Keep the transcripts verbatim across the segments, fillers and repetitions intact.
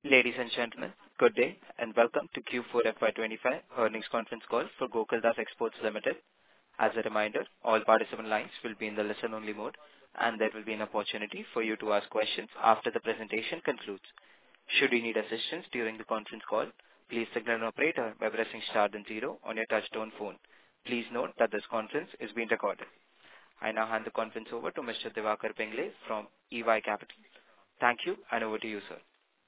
Ladies and gentlemen, good day and welcome to Q four F Y twenty-five earnings conference call for Gokaldas Exports Limited. As a reminder, all participant lines will be in the listen-only mode, and there will be an opportunity for you to ask questions after the presentation concludes. Should you need assistance during the conference call, please signal an operator by pressing star then zero on your touch-tone phone. Please note that this conference is being recorded. I now hand the conference over to Mister Diwakar Pingle from E Y Capital. Thank you, and over to you, sir.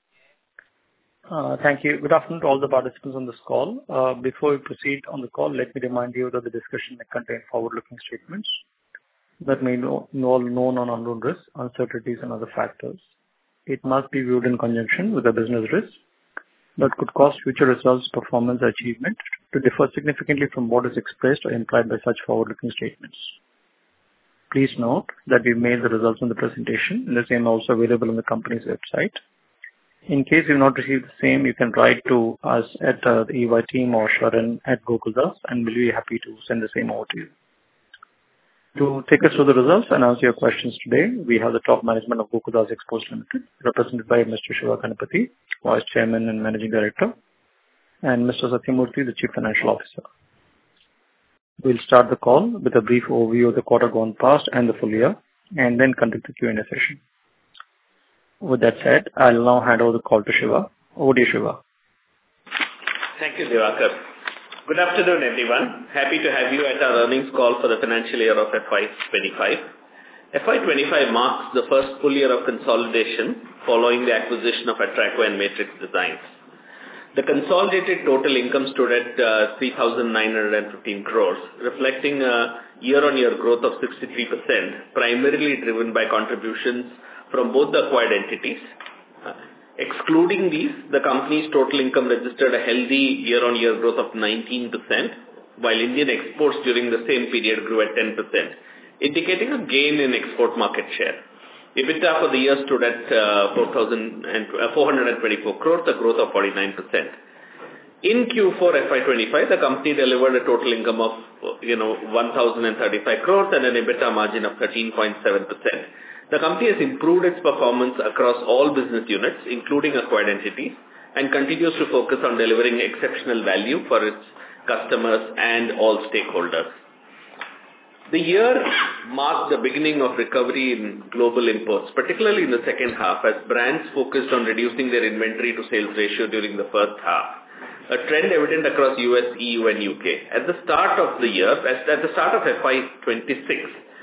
Uh, Thank you. Good afternoon to all the participants on this call. Uh, Before we proceed on the call, let me remind you that the discussion may contain forward-looking statements that may involve known or unknown risks, uncertainties, and other factors. It must be viewed in conjunction with the business risks that could cause future results, performance, or achievement to differ significantly from what is expressed or implied by such forward-looking statements. Please note that we've made the results on the presentation, and the same also available on the company's website. In case you've not received the same, you can write to us at uh, the E Y team or Sharon at Gokaldas, and we'll be happy to send the same over to you. To take us through the results and answer your questions today, we have the top management of Gokaldas Exports Limited, represented by Mister Shiva Ganapathy, Vice Chairman and Managing Director, and Mister Satyamurthy, the Chief Financial Officer. We'll start the call with a brief overview of the quarter gone past and the full year, and then conduct the Q and A session. With that said, I'll now hand over the call to Shiva. Over to you, Shiva. Thank you, Diwakar. Good afternoon, everyone. Happy to have you at our earnings call for the financial year of F Y twenty-five. F Y twenty-five marks the first full year of consolidation following the acquisition of Atraco and Matrix Designs. The consolidated total income stood at uh, three thousand nine hundred fifteen crores, reflecting a year-on-year growth of sixty-three percent, primarily driven by contributions from both the acquired entities. Uh, excluding these, the company's total income registered a healthy year-on-year growth of nineteen percent, while Indian exports during the same period grew at ten percent, indicating a gain in export market share. EBITDA for the year stood at uh, four hundred twenty-four crores, a growth of forty-nine percent. In Q four F Y twenty-five, the company delivered a total income of you know one thousand thirty-five crores and an EBITDA margin of thirteen point seven percent. The company has improved its performance across all business units, including acquired entities, and continues to focus on delivering exceptional value for its customers and all stakeholders. The year marked the beginning of recovery in global imports, particularly in the second half, as brands focused on reducing their inventory to sales ratio during the first half, a trend evident across U S, E U, and U K. At the start of the year, at the start of F Y twenty-six,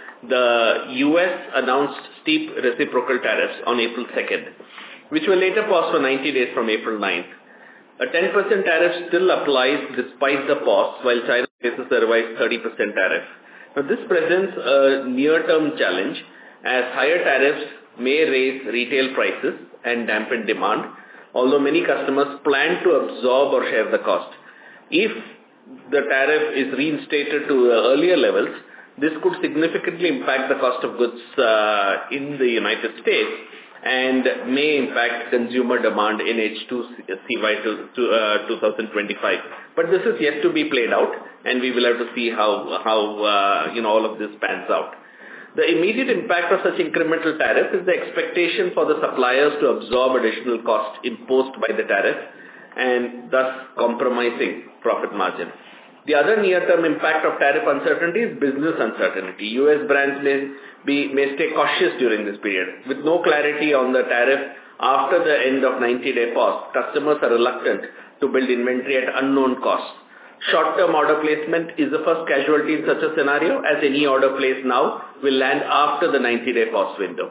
the U S announced steep reciprocal tariffs on April second, which were later paused for ninety days from April ninth. A ten percent tariff still applies despite the pause, while China faces a revised thirty percent tariff. Now, this presents a near-term challenge, as higher tariffs may raise retail prices and dampen demand, although many customers plan to absorb or share the cost. If the tariff is reinstated to earlier levels, this could significantly impact the cost of goods uh, in the United States and may impact consumer demand in H two C Y twenty twenty-five. But this is yet to be played out, and we will have to see how, how uh, you know, all of this pans out. The immediate impact of such incremental tariff is the expectation for the suppliers to absorb additional cost imposed by the tariff and thus compromising profit margin. The other near-term impact of tariff uncertainty is business uncertainty. U S brands may be may stay cautious during this period. With no clarity on the tariff after the end of ninety-day pause, customers are reluctant to build inventory at unknown costs. Short-term order placement is the first casualty in such a scenario, as any order placed now will land after the ninety-day pause window.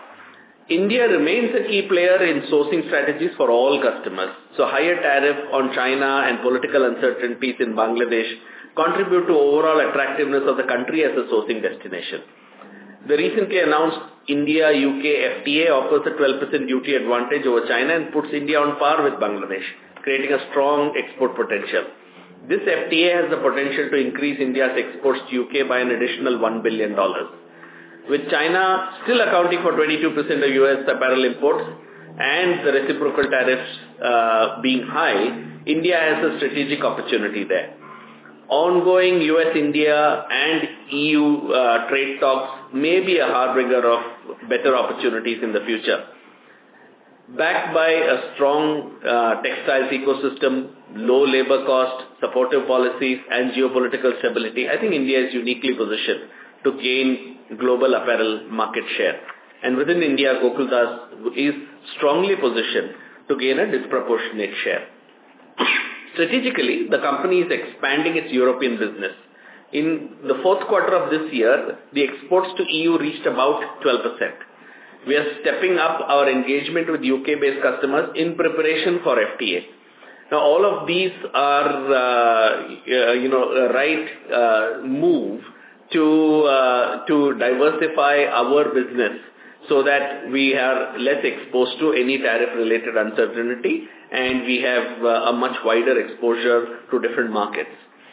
India remains a key player in sourcing strategies for all customers. So higher tariff on China and political uncertainties in Bangladesh contribute to overall attractiveness of the country as a sourcing destination. The recently announced India-U K F T A offers a twelve percent duty advantage over China and puts India on par with Bangladesh, creating a strong export potential. This F T A has the potential to increase India's exports to U K by an additional one billion dollars. With China still accounting for twenty-two percent of U S apparel imports and the reciprocal tariffs uh, being high, India has a strategic opportunity there. Ongoing U S India and E U uh, trade talks may be a harbinger of better opportunities in the future. backed by a strong uh, textiles ecosystem, low labor cost, supportive policies, and geopolitical stability, I think India is uniquely positioned to gain global apparel market share. And within India, Gokaldas is strongly positioned to gain a disproportionate share. Strategically, the company is expanding its European business. In the fourth quarter of this year, the exports to E U reached about twelve percent. We are stepping up our engagement with U K-based customers in preparation for F T A. Now, all of these are, uh, uh, you know, a right uh, move to uh, to diversify our business so that we are less exposed to any tariff-related uncertainty and we have uh, a much wider exposure to different markets.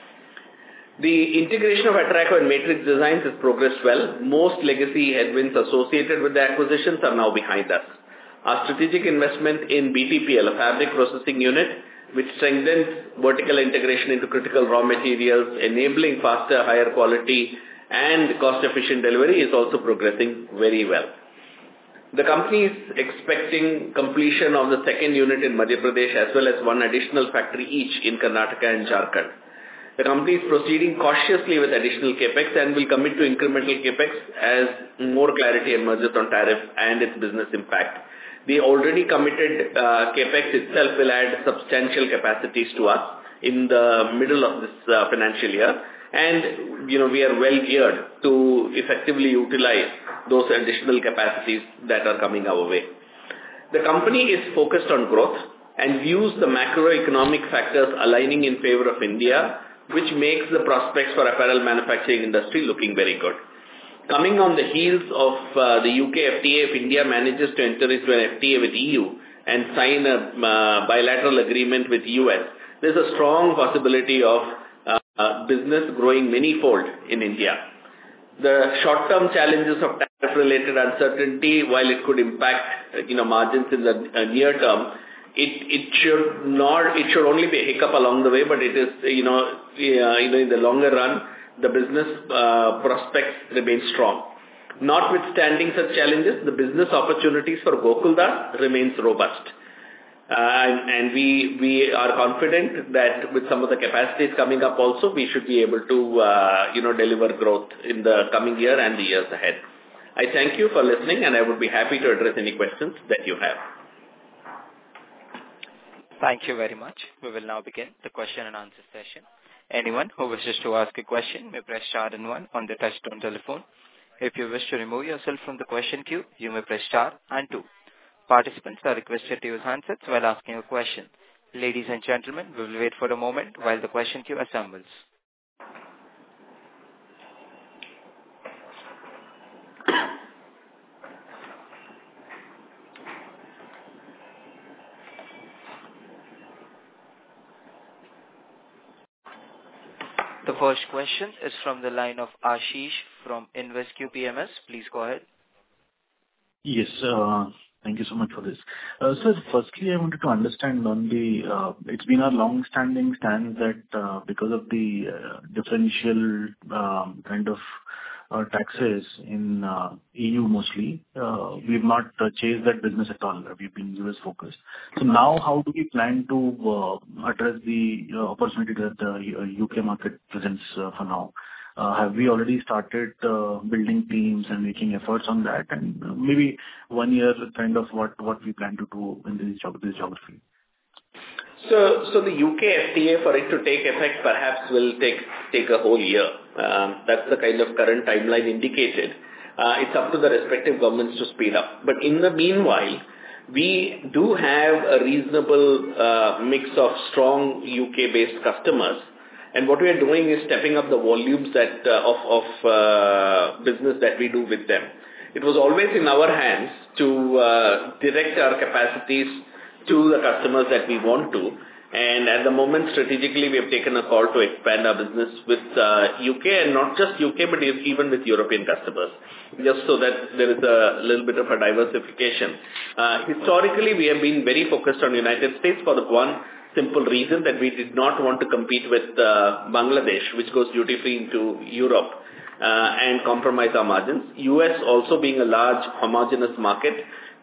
The integration of Atraco and Matrix Designs has progressed well. Most legacy headwinds associated with the acquisitions are now behind us. Our strategic investment in B T P L, a fabric processing unit, which strengthens vertical integration into critical raw materials, enabling faster, higher quality and cost-efficient delivery, is also progressing very well. The company is expecting completion of the second unit in Madhya Pradesh as well as one additional factory each in Karnataka and Jharkhand. The company is proceeding cautiously with additional capex and will commit to incremental capex as more clarity emerges on tariff and its business impact. The already committed uh, capex itself will add substantial capacities to us in the middle of this uh, financial year, and you know we are well geared to effectively utilize those additional capacities that are coming our way. The company is focused on growth and views the macroeconomic factors aligning in favor of India, which makes the prospects for apparel manufacturing industry looking very good. Coming on the heels of uh, the U K F T A, if India manages to enter into an F T A with E U and sign a uh, bilateral agreement with U S, there's a strong possibility of uh, uh, business growing many-fold in India. The short-term challenges of tariff-related uncertainty, while it could impact uh, you know margins in the uh, near term, It it should not it should only be a hiccup along the way, but it is you know uh, you know in the longer run the business uh, prospects remain strong. Notwithstanding such challenges, the business opportunities for Gokaldas remains robust, uh, and, and we we are confident that with some of the capacities coming up, also we should be able to uh, you know deliver growth in the coming year and the years ahead. I thank you for listening, and I would be happy to address any questions that you have. Thank you very much. We will now begin the question and answer session. Anyone who wishes to ask a question may press star and one on the touchtone telephone. If you wish to remove yourself from the question queue, you may press star and two. Participants are requested to use handsets while asking a question. Ladies and gentlemen, we will wait for a moment while the question queue assembles. The first question is from the line of Ashish from InvestQ P M S. Please go ahead. Yes, uh, thank you so much for this. Uh, sir, firstly, I wanted to understand on the, uh, it's been a long-standing stand that uh, because of the uh, differential um, kind of uh, taxes in uh, E U mostly, uh, we've not uh, chased that business at all. We've been U S focused. So now how do we plan to uh, address the uh, opportunity that the U K market presents uh, for now? Uh, have we already started uh, building teams and making efforts on that? And uh, maybe one year kind of what, what we plan to do in this, geog- this geography? So, so the U K F T A, for it to take effect, perhaps will take take a whole year. Um, that's the kind of current timeline indicated. Uh, it's up to the respective governments to speed up. But in the meanwhile, we do have a reasonable uh, mix of strong U K-based customers. And what we are doing is stepping up the volumes that uh, of, of uh, business that we do with them. It was always in our hands to uh, direct our capacities to the customers that we want to. And at the moment, strategically, we have taken a call to expand our business with uh, U K, and not just U K, but even with European customers, just so that there is a little bit of a diversification. Uh, historically, we have been very focused on United States for the one simple reason that we did not want to compete with uh, Bangladesh, which goes duty-free into Europe, uh, and compromise our margins. U S also being a large homogeneous market,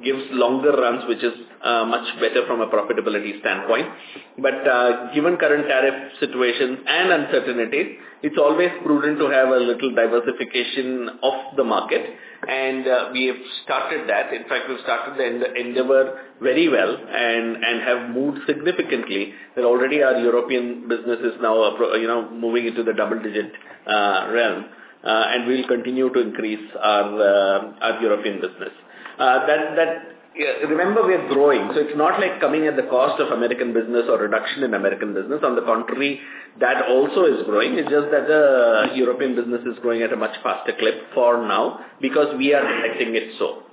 gives longer runs, which is uh, much better from a profitability standpoint. But uh, given current tariff situations and uncertainties, it's always prudent to have a little diversification of the market. And uh, we have started that. In fact, we've started the endeavor very well and, and have moved significantly. That already our European business is now, you know, moving into the double-digit uh, realm. Uh, and we'll continue to increase our, uh, our European business. Uh, that, that, yeah, remember, we are growing. So it's not like coming at the cost of American business or reduction in American business. On the contrary, that also is growing. It's just that the European business is growing at a much faster clip for now because we are detecting it so.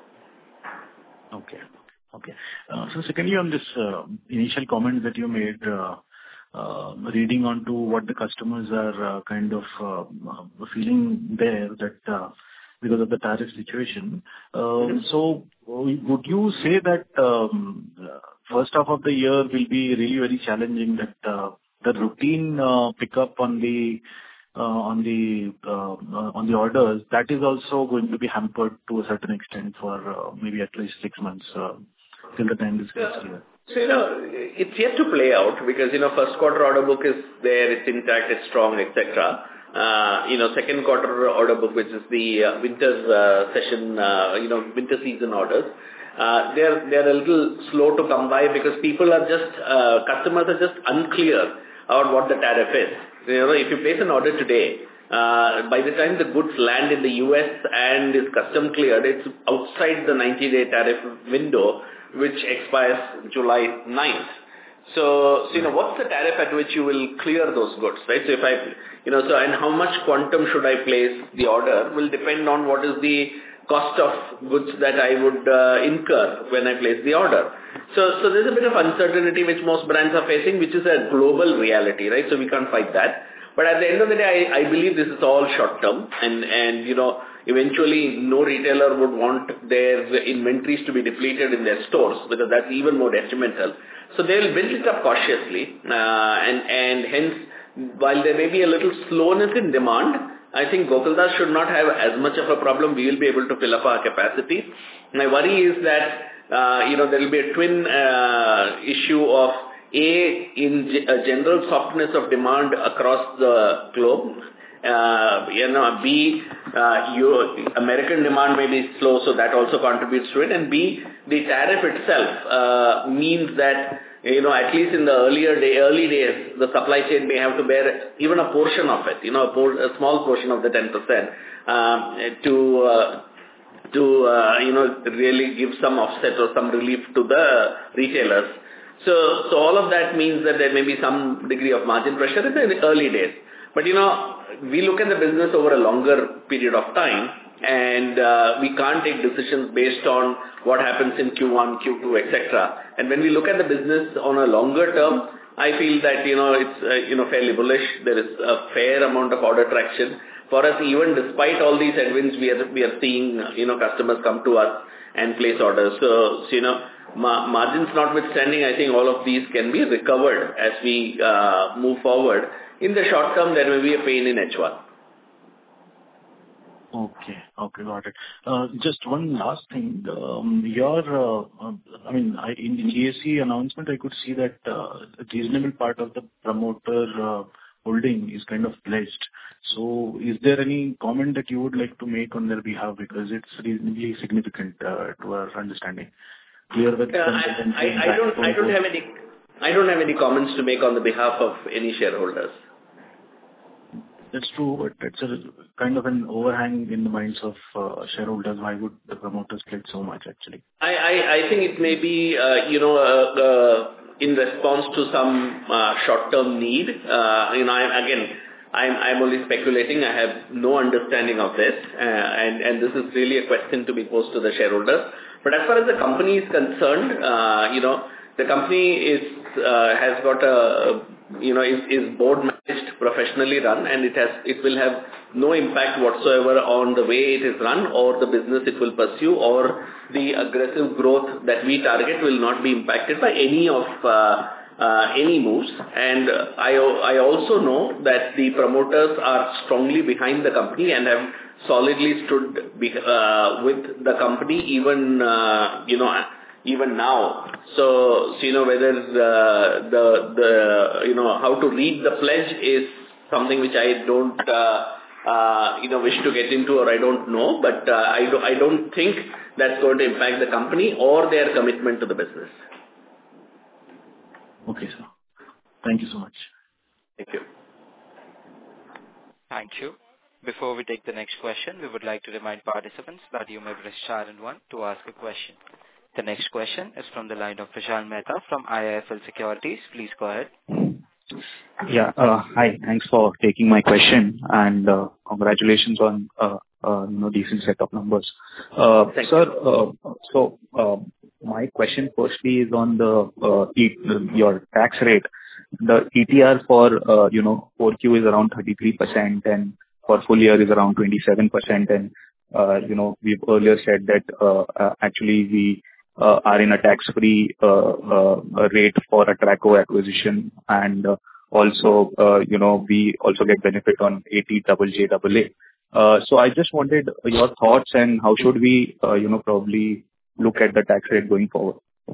Okay. Okay. Uh, so secondly, on this uh, initial comment that you made, uh, uh, reading on to what the customers are uh, kind of uh, feeling there that uh, because of the tariff situation. Uh, mm-hmm. So would you say that um, first half of the year will be really very challenging, that uh, the routine uh, pickup on the uh, on the uh, on the orders, that is also going to be hampered to a certain extent for uh, maybe at least six months uh, till the time this gets clear? So, you know, it's yet to play out because, you know, first quarter order book is there, it's intact, it's strong, et cetera. Uh, you know, second quarter order book, which is the uh, winter uh, session, uh, you know, winter season orders, uh, they're, they're a little slow to come by because people are just, uh, customers are just unclear about what the tariff is. You know, if you place an order today, uh, by the time the goods land in the U S and is custom cleared, it's outside the ninety-day tariff window, which expires July ninth. So, so, you know, what's the tariff at which you will clear those goods, right? So if I, you know, so, and how much quantum should I place the order will depend on what is the cost of goods that I would uh, incur when I place the order. So, so there's a bit of uncertainty which most brands are facing, which is a global reality, right? So we can't fight that. But at the end of the day, I, I believe this is all short term and, and, you know, eventually no retailer would want their inventories to be depleted in their stores because that's even more detrimental. So they will build it up cautiously uh, and, and hence while there may be a little slowness in demand, I think Gokaldas should not have as much of a problem. We will be able to fill up our capacity. My worry is that, uh, you know, there will be a twin uh, issue of A, in g- a general softness of demand across the globe. Uh, you know, B, uh, you, American demand may be slow, so that also contributes to it. And B, the tariff itself uh, means that, you know, at least in the earlier day, early days, the supply chain may have to bear even a portion of it, you know, a, por- a small portion of the ten percent um, to, uh, to uh, you know, really give some offset or some relief to the retailers. So, so all of that means that there may be some degree of margin pressure in the early days. But, you know, we look at the business over a longer period of time and uh, we can't take decisions based on what happens in Q one, Q two, et cetera. And when we look at the business on a longer term, I feel that, you know, it's, uh, you know, fairly bullish. There is a fair amount of order traction. For us, even despite all these headwinds, we are, we are seeing, you know, customers come to us and place orders. So, so you know, ma- margins notwithstanding, I think all of these can be recovered as we uh, move forward. In the short term, there may be a pain in H one. Okay. Okay, got it. Uh, Just one last thing. Um, Your, uh, uh, I mean, I in the G S C announcement, I could see that uh, a reasonable part of the promoter uh, holding is kind of pledged. So is there any comment that you would like to make on their behalf? Because it's reasonably significant uh, to our understanding. Clear with Uh, I I- I don't I don't have any I don't have any comments to make on the behalf of any shareholders. That's true, but it's a kind of an overhang in the minds of uh, shareholders. Why would the promoters pledge so much, actually? I, I, I think it may be, uh, you know, uh, uh, in response to some uh, short-term need. Uh, you know, I, again, I'm, I'm only speculating. I have no understanding of this, uh, and, and this is really a question to be posed to the shareholders. But as far as the company is concerned, uh, you know, the company is uh, has got a, you know, is, is board managed, professionally run, and it has it will have no impact whatsoever on the way it is run or the business it will pursue or the aggressive growth that we target will not be impacted by any of uh, uh, any moves. And uh, I I also know that the promoters are strongly behind the company and have solidly stood be, uh, with the company even, uh, you know, even now. So, so, you know, whether uh, the, the, you know, how to read the pledge is something which I don't, uh, uh, you know, wish to get into, or I don't know, but uh, I, do, I don't think that's going to impact the company or their commitment to the business. Okay, sir. Thank you so much. Thank you. Thank you. Before we take the next question, we would like to remind participants that you may press star and one to ask a question. The next question is from the line of Vishal Mehta from I I F L Securities. Please go ahead. Yeah. Uh, hi. Thanks for taking my question, and uh, congratulations on uh, uh, you know decent set of numbers. Uh, Thank sir, you. uh, so uh, my question firstly is on the uh, e- your tax rate. The E T R for uh, you know four Q is around thirty-three percent, and for full year is around twenty-seven percent. And uh, you know we've earlier said that uh, uh, actually we uh, are in a tax-free uh, uh, rate for Atraco acquisition, and uh, also uh, you know we also get benefit on A T J J A A. Uh, so I just wanted your thoughts, and how should we uh, you know probably look at the tax rate going forward?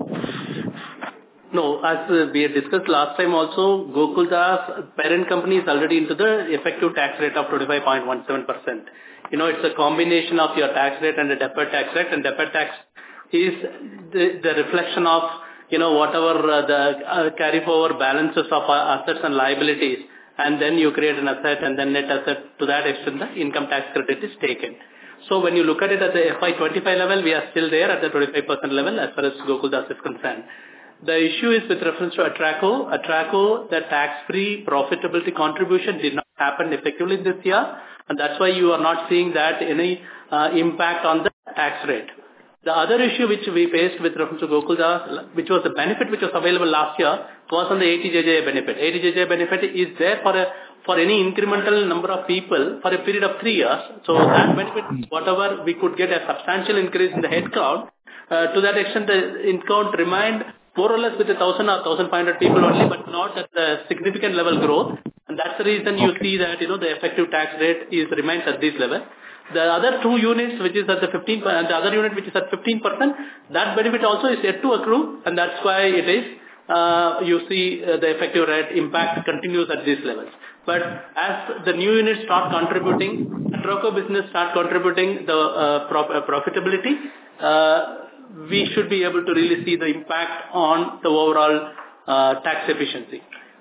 No, as uh, we had discussed last time also, Gokuldas parent company is already into the effective tax rate of twenty-five point one seven percent. You know, it's a combination of your tax rate and the deferred tax rate, and deferred tax is the, the reflection of, you know, whatever uh, the uh, carry forward balances of uh, assets and liabilities, and then you create an asset, and then net asset, to that extent the income tax credit is taken. So when you look at it at the F Y twenty-five level, we are still there at the twenty-five percent level as far as Gokuldas is concerned. The issue is with reference to Atraco. Atraco, the tax-free profitability contribution did not happen effectively this year, and that's why you are not seeing that any uh, impact on the tax rate. The other issue which we faced with reference to Gokuldas, which was the benefit which was available last year, was on the A T J J A benefit. A T J J A benefit is there for a for any incremental number of people for a period of three years. So that benefit, whatever we could get a substantial increase in the headcount, uh, to that extent the headcount remained more or less with a thousand or thousand five hundred people only, but not at the significant level growth. And that's the reason you see that, you know, the effective tax rate is remains at this level. The other two units, which is at the fifteen, and the other unit which is at fifteen percent, that benefit also is yet to accrue, and that's why it is, uh, you see uh, the effective rate impact continues at these levels. But as the new units start contributing, Atraco business start contributing the uh, prof- uh, profitability, uh, we should be able to really see the impact on the overall uh, tax efficiency.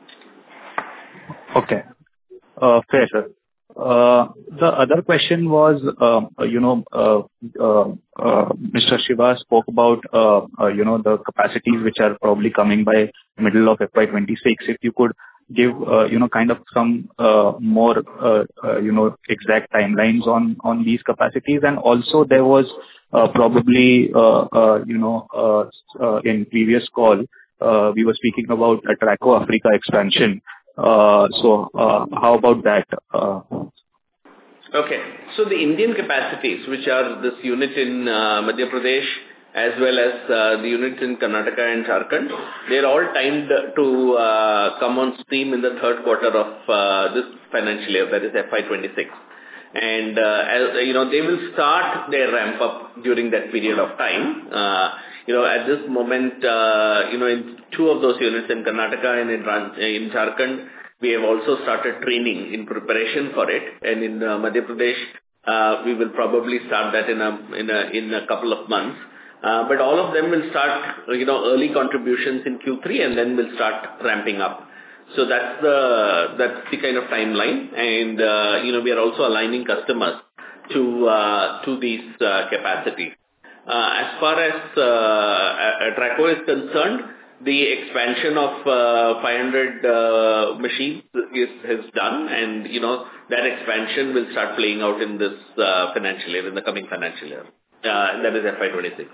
Okay. Uh, fair, sir. Uh, the other question was, uh, you know, uh, uh, uh, Mister Shiva spoke about, uh, uh, you know, the capacities which are probably coming by middle of F Y twenty-six. If you could give, uh, you know, kind of some uh, more, uh, uh, you know, exact timelines on, on these capacities. And also there was uh, probably, uh, uh, you know, uh, uh, in previous call, uh, we were speaking about Atraco Africa expansion. Uh, so, uh, how about that? Uh, Okay. So the Indian capacities, which are this unit in uh, Madhya Pradesh, as well as uh, the units in Karnataka and Jharkhand, they're all timed to uh, come on stream in the third quarter of uh, this financial year, that is F Y twenty-six. And, uh, as, you know, they will start their ramp up during that period of time. Uh, you know, at this moment, uh, you know, in two of those units in Karnataka and in, in Jharkhand, we have also started training in preparation for it. And in uh, Madhya Pradesh, uh, we will probably start that in a, in a, in a couple of months. Uh, but all of them will start, you know, early contributions in Q three, and then will start ramping up. So that's the, that's the kind of timeline. And, uh, you know, we are also aligning customers to, uh, to these, uh, capacity. Uh, as far as, uh, Atraco is concerned, the expansion of, uh, five hundred, uh, machines is, is done. And, you know, that expansion will start playing out in this, uh, financial year, in the coming financial year. Uh, that is F Y twenty-six.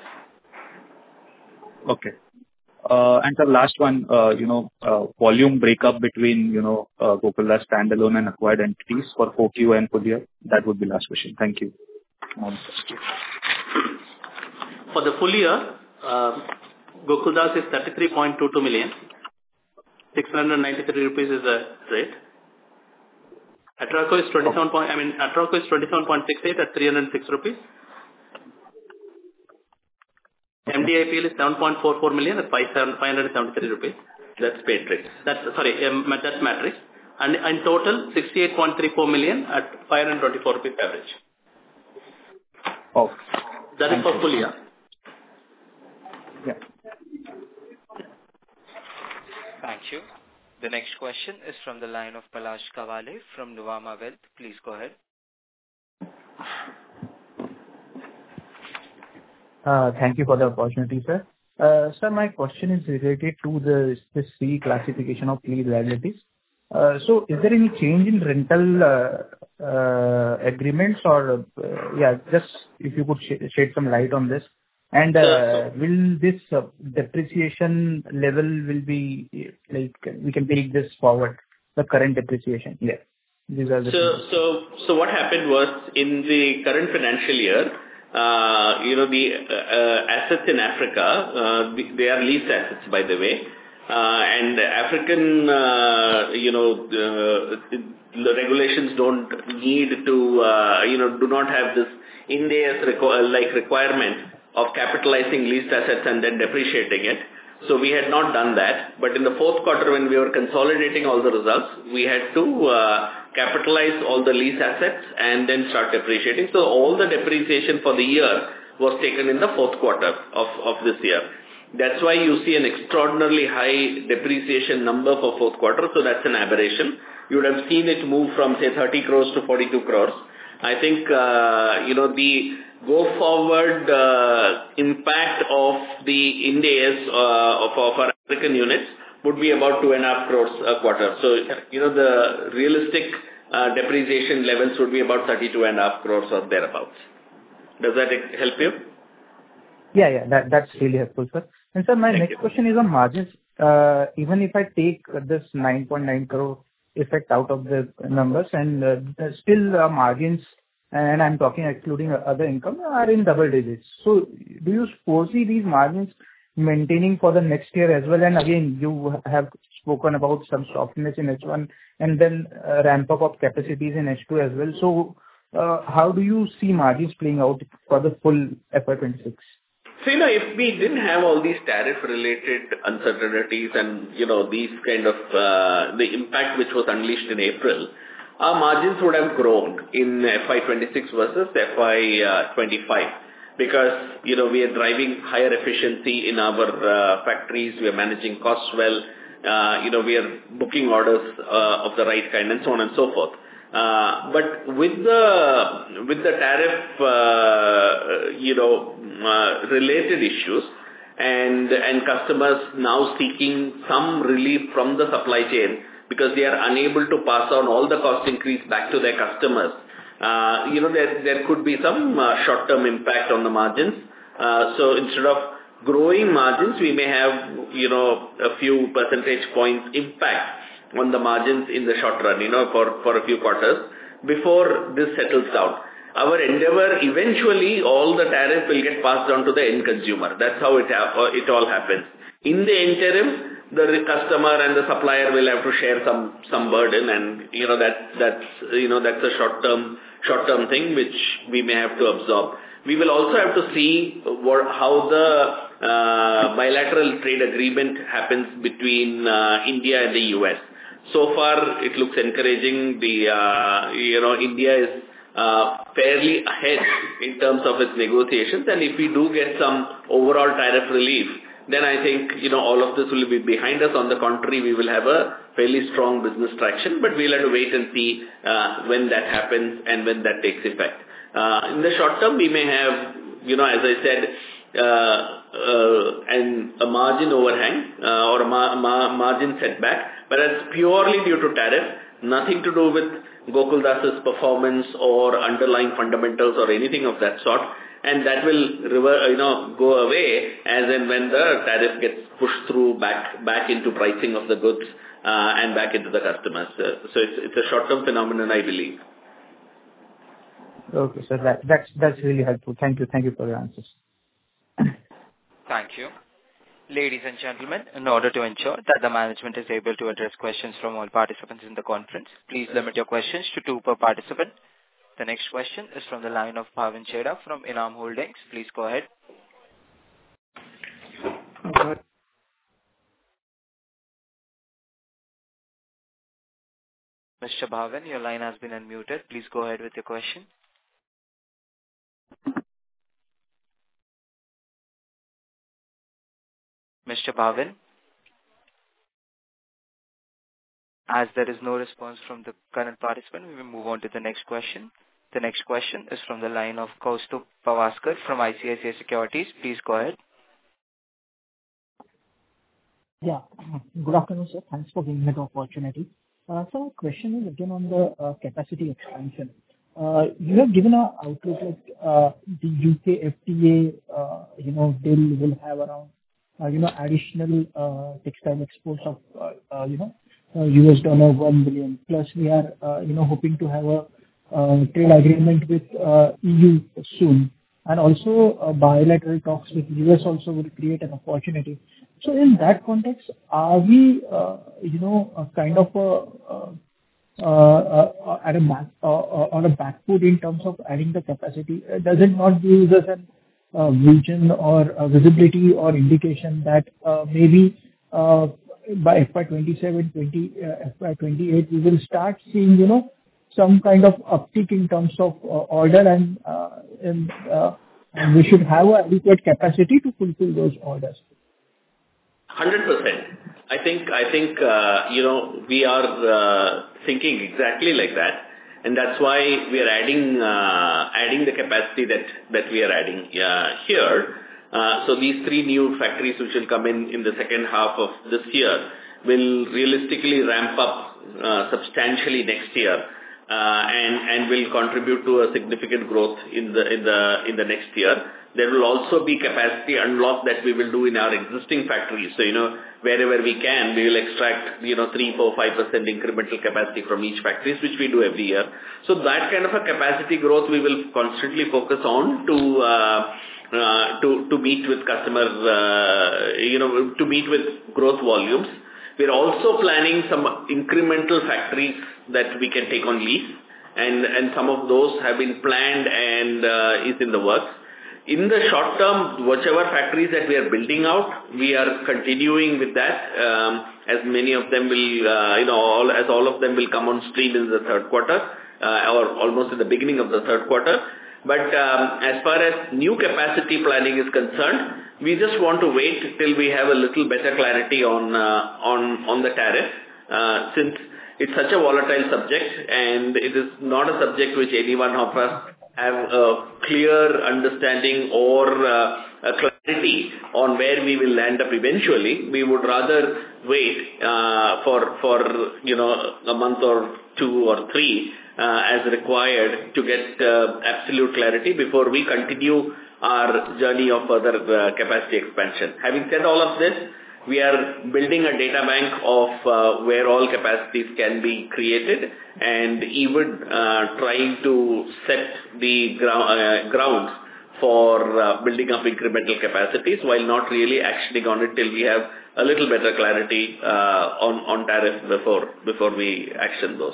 Okay. Uh, and the last one, uh, you know, uh, volume breakup between, you know, uh, Gokuldas standalone and acquired entities for four Q and full year. That would be last question. Thank you. Um, For the full year, uh, Gokuldas is thirty-three point two two million. six hundred ninety-three rupees is the rate. Atraco is twenty-seven point, I mean, Atraco is twenty-seven point six eight at three hundred six rupees. M D I P L is seven point four four million at five hundred seventy-three rupees. That's Matrix. That's, sorry, um, that's Matrix. And in total, sixty-eight point three four million at five hundred twenty-four rupees average. Oh. That is for full year. Yeah. Thank you. The next question is from the line of Palash Kawale from Nuvama Wealth. Please go ahead. Uh, Thank you for the opportunity, sir. Uh, Sir, my question is related to the this reclassification of lease liabilities. Uh, So is there any change in rental uh, uh, agreements or, uh, yeah, just if you could sh- shed some light on this. And uh, will this uh, depreciation level will be, uh, like, we can take this forward, the current depreciation? Yeah. These are the So, things. so, so what happened was in the current financial year, uh, you know, the uh, uh, assets in Africa, uh, the, they are leased assets, by the way. Uh, and African, uh, you know, uh, the regulations don't need to, uh, you know, do not have this Ind AS requ- like requirement of capitalizing leased assets and then depreciating it. So we had not done that. But in the fourth quarter, when we were consolidating all the results, we had to uh, capitalize all the lease assets and then start depreciating. So all the depreciation for the year was taken in the fourth quarter of, of this year. That's why you see an extraordinarily high depreciation number for fourth quarter. So that's an aberration. You would have seen it move from, say, thirty crores to forty-two crores. I think, uh, you know, the go forward uh, impact of the Ind AS uh, of, of our African units would be about two and a half crores a quarter. So, you know, the realistic uh, depreciation levels would be about thirty-two and a half crores or thereabouts. Does that help you? Yeah, yeah, that, that's really helpful, sir. And sir, my Thank next you. question is on margins. Uh, even if I take this nine point nine crore effect out of the numbers and uh, still uh, margins, and I'm talking excluding other income, are in double digits. So do you foresee these margins maintaining for the next year as well? And again, you have spoken about some softness in H one and then uh, ramp up of capacities in H two as well. So uh, how do you see margins playing out for the full F Y twenty-six? So, you know, if we didn't have all these tariff-related uncertainties and, you know, these kind of, uh, the impact which was unleashed in April, our margins would have grown in F Y twenty-six versus F Y twenty-five. Because, you know, we are driving higher efficiency in our uh, factories, we are managing costs well, uh, you know, we are booking orders uh, of the right kind and so on and so forth. Uh, but with the with the tariff, uh, you know, uh, related issues, and and customers now seeking some relief from the supply chain because they are unable to pass on all the cost increase back to their customers. Uh, you know, there there could be some uh, short-term impact on the margins. Uh, so instead of growing margins, we may have, you know, a few percentage points impact on the margins in the short run, you know, for, for a few quarters before this settles down. Our endeavor, eventually, all the tariff will get passed on to the end consumer. That's how it, ha- it all happens. In the interim, the customer and the supplier will have to share some, some burden, and, you know, that, that's, you know, that's a short-term, short-term thing which we may have to absorb. We will also have to see what, how the uh, bilateral trade agreement happens between uh, India and the U S. So far, it looks encouraging. The, uh, you know, India is uh, fairly ahead in terms of its negotiations. And if we do get some overall tariff relief, then I think, you know, all of this will be behind us. On the contrary, we will have a fairly strong business traction, but we'll have to wait and see uh, when that happens and when that takes effect. Uh, in the short term, we may have, you know, as I said, uh, uh, and a margin overhang uh, or a ma- ma- margin setback, but that's purely due to tariff, nothing to do with Gokaldas's performance or underlying fundamentals or anything of that sort. And that will, rever- you know, go away as and when the tariff gets pushed through back back into pricing of the goods uh, and back into the customers. Uh, so it's it's a short-term phenomenon, I believe. Okay, sir. That, that's, that's really helpful. Thank you. Thank you for your answers. Thank you. Ladies and gentlemen, in order to ensure that the management is able to address questions from all participants in the conference, please limit your questions to two per participant. The next question is from the line of Bhavin Chheda from Enam Holdings. Please go ahead. Okay. Mister Bhavin, your line has been unmuted. Please go ahead with your question. Mister Bhavin, as there is no response from the current participant, we will move on to the next question. The next question is from the line of Kaustubh Pawaskar from I C I C I Securities. Please go ahead. Yeah. Good afternoon, sir. Thanks for giving me the opportunity. Uh, so my question is again on the uh, capacity expansion. Uh, you have given an outlook like uh, the U K F T A, uh, you know, deal will have around Uh, you know, additional uh, textile exports of, uh, uh, you know, uh, U S dollar one billion. Plus, we are, uh, you know, hoping to have a uh, trade agreement with uh, E U soon. And also, uh, bilateral talks with U S also will create an opportunity. So, in that context, are we, uh, you know, a kind of a, uh, uh, uh, at a back, uh, uh, on a back foot in terms of adding the capacity? Uh, does it not give us an Uh, vision or uh, visibility or indication that uh, maybe uh, by F Y twenty-seven, twenty, uh, F Y twenty-eight, we will start seeing, you know, some kind of uptick in terms of uh, order and, uh, and, uh, and we should have adequate capacity to fulfill those orders? one hundred percent. I think, I think, uh, you know, we are uh, thinking exactly like that. And that's why we are adding uh, adding the capacity that, that we are adding uh, here. Uh, so these three new factories which will come in in the second half of this year will realistically ramp up uh, substantially next year uh, and and will contribute to a significant growth in the in the in the next year. There will also be capacity unlock that we will do in our existing factories. So, you know, wherever we can, we will extract, you know, three, four, five percent incremental capacity from each factories, which we do every year. So that kind of a capacity growth we will constantly focus on to, uh, uh, to, to meet with customers, uh, you know, to meet with growth volumes. We're also planning some incremental factories that we can take on lease, and, and some of those have been planned and uh, is in the works. In the short term, whichever factories that we are building out, we are continuing with that, um, as many of them will, uh, you know, all, as all of them will come on stream in the third quarter, uh, or almost at the beginning of the third quarter. But um, as far as new capacity planning is concerned, we just want to wait till we have a little better clarity on uh, on on the tariff, uh, since it's such a volatile subject and it is not a subject which any one of us have a clear understanding or uh, a clarity on where we will land up eventually. We would rather wait uh, for, for, you know, a month or two or three uh, as required to get uh, absolute clarity before we continue our journey of further uh, capacity expansion. Having said all of this, we are building a data bank of uh, where all capacities can be created and even uh, trying to set the ground, uh, grounds for uh, building up incremental capacities while not really actioning on it till we have a little better clarity uh, on, on tariffs before, before we action those.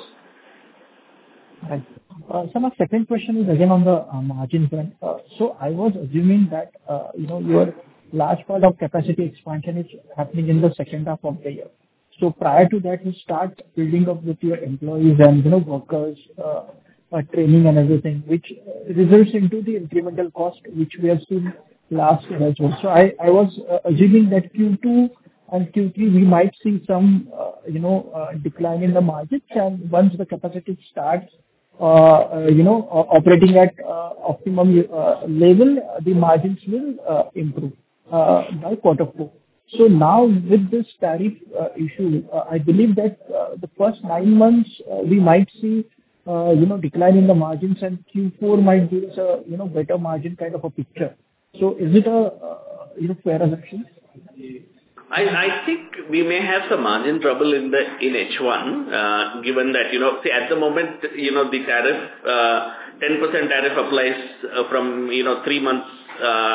Right. Uh, so my second question is again on the uh, margin front. Uh, so I was assuming that, uh, you know, your large part of capacity expansion is happening in the second half of the year. So prior to that, you start building up with your employees and, you know, workers, uh, uh, training and everything, which uh, results into the incremental cost, which we have seen last year as well. So I, I was uh, assuming that Q two and Q three, we might see some, uh, you know, uh, decline in the margins, and once the capacity starts, uh, uh, you know, uh, operating at uh, optimum uh, level, uh, the margins will uh, improve uh, by quarter four. So now with this tariff uh, issue, uh, I believe that uh, the first nine months uh, we might see, uh, you know, decline in the margins, and Q four might give us a, you know, better margin kind of a picture. So is it a, uh, you know, fair assumption? I, I think we may have some margin trouble in the in H one, uh, given that, you know, see, at the moment, you know, the tariff, uh, ten percent tariff applies uh, from, you know, three months uh,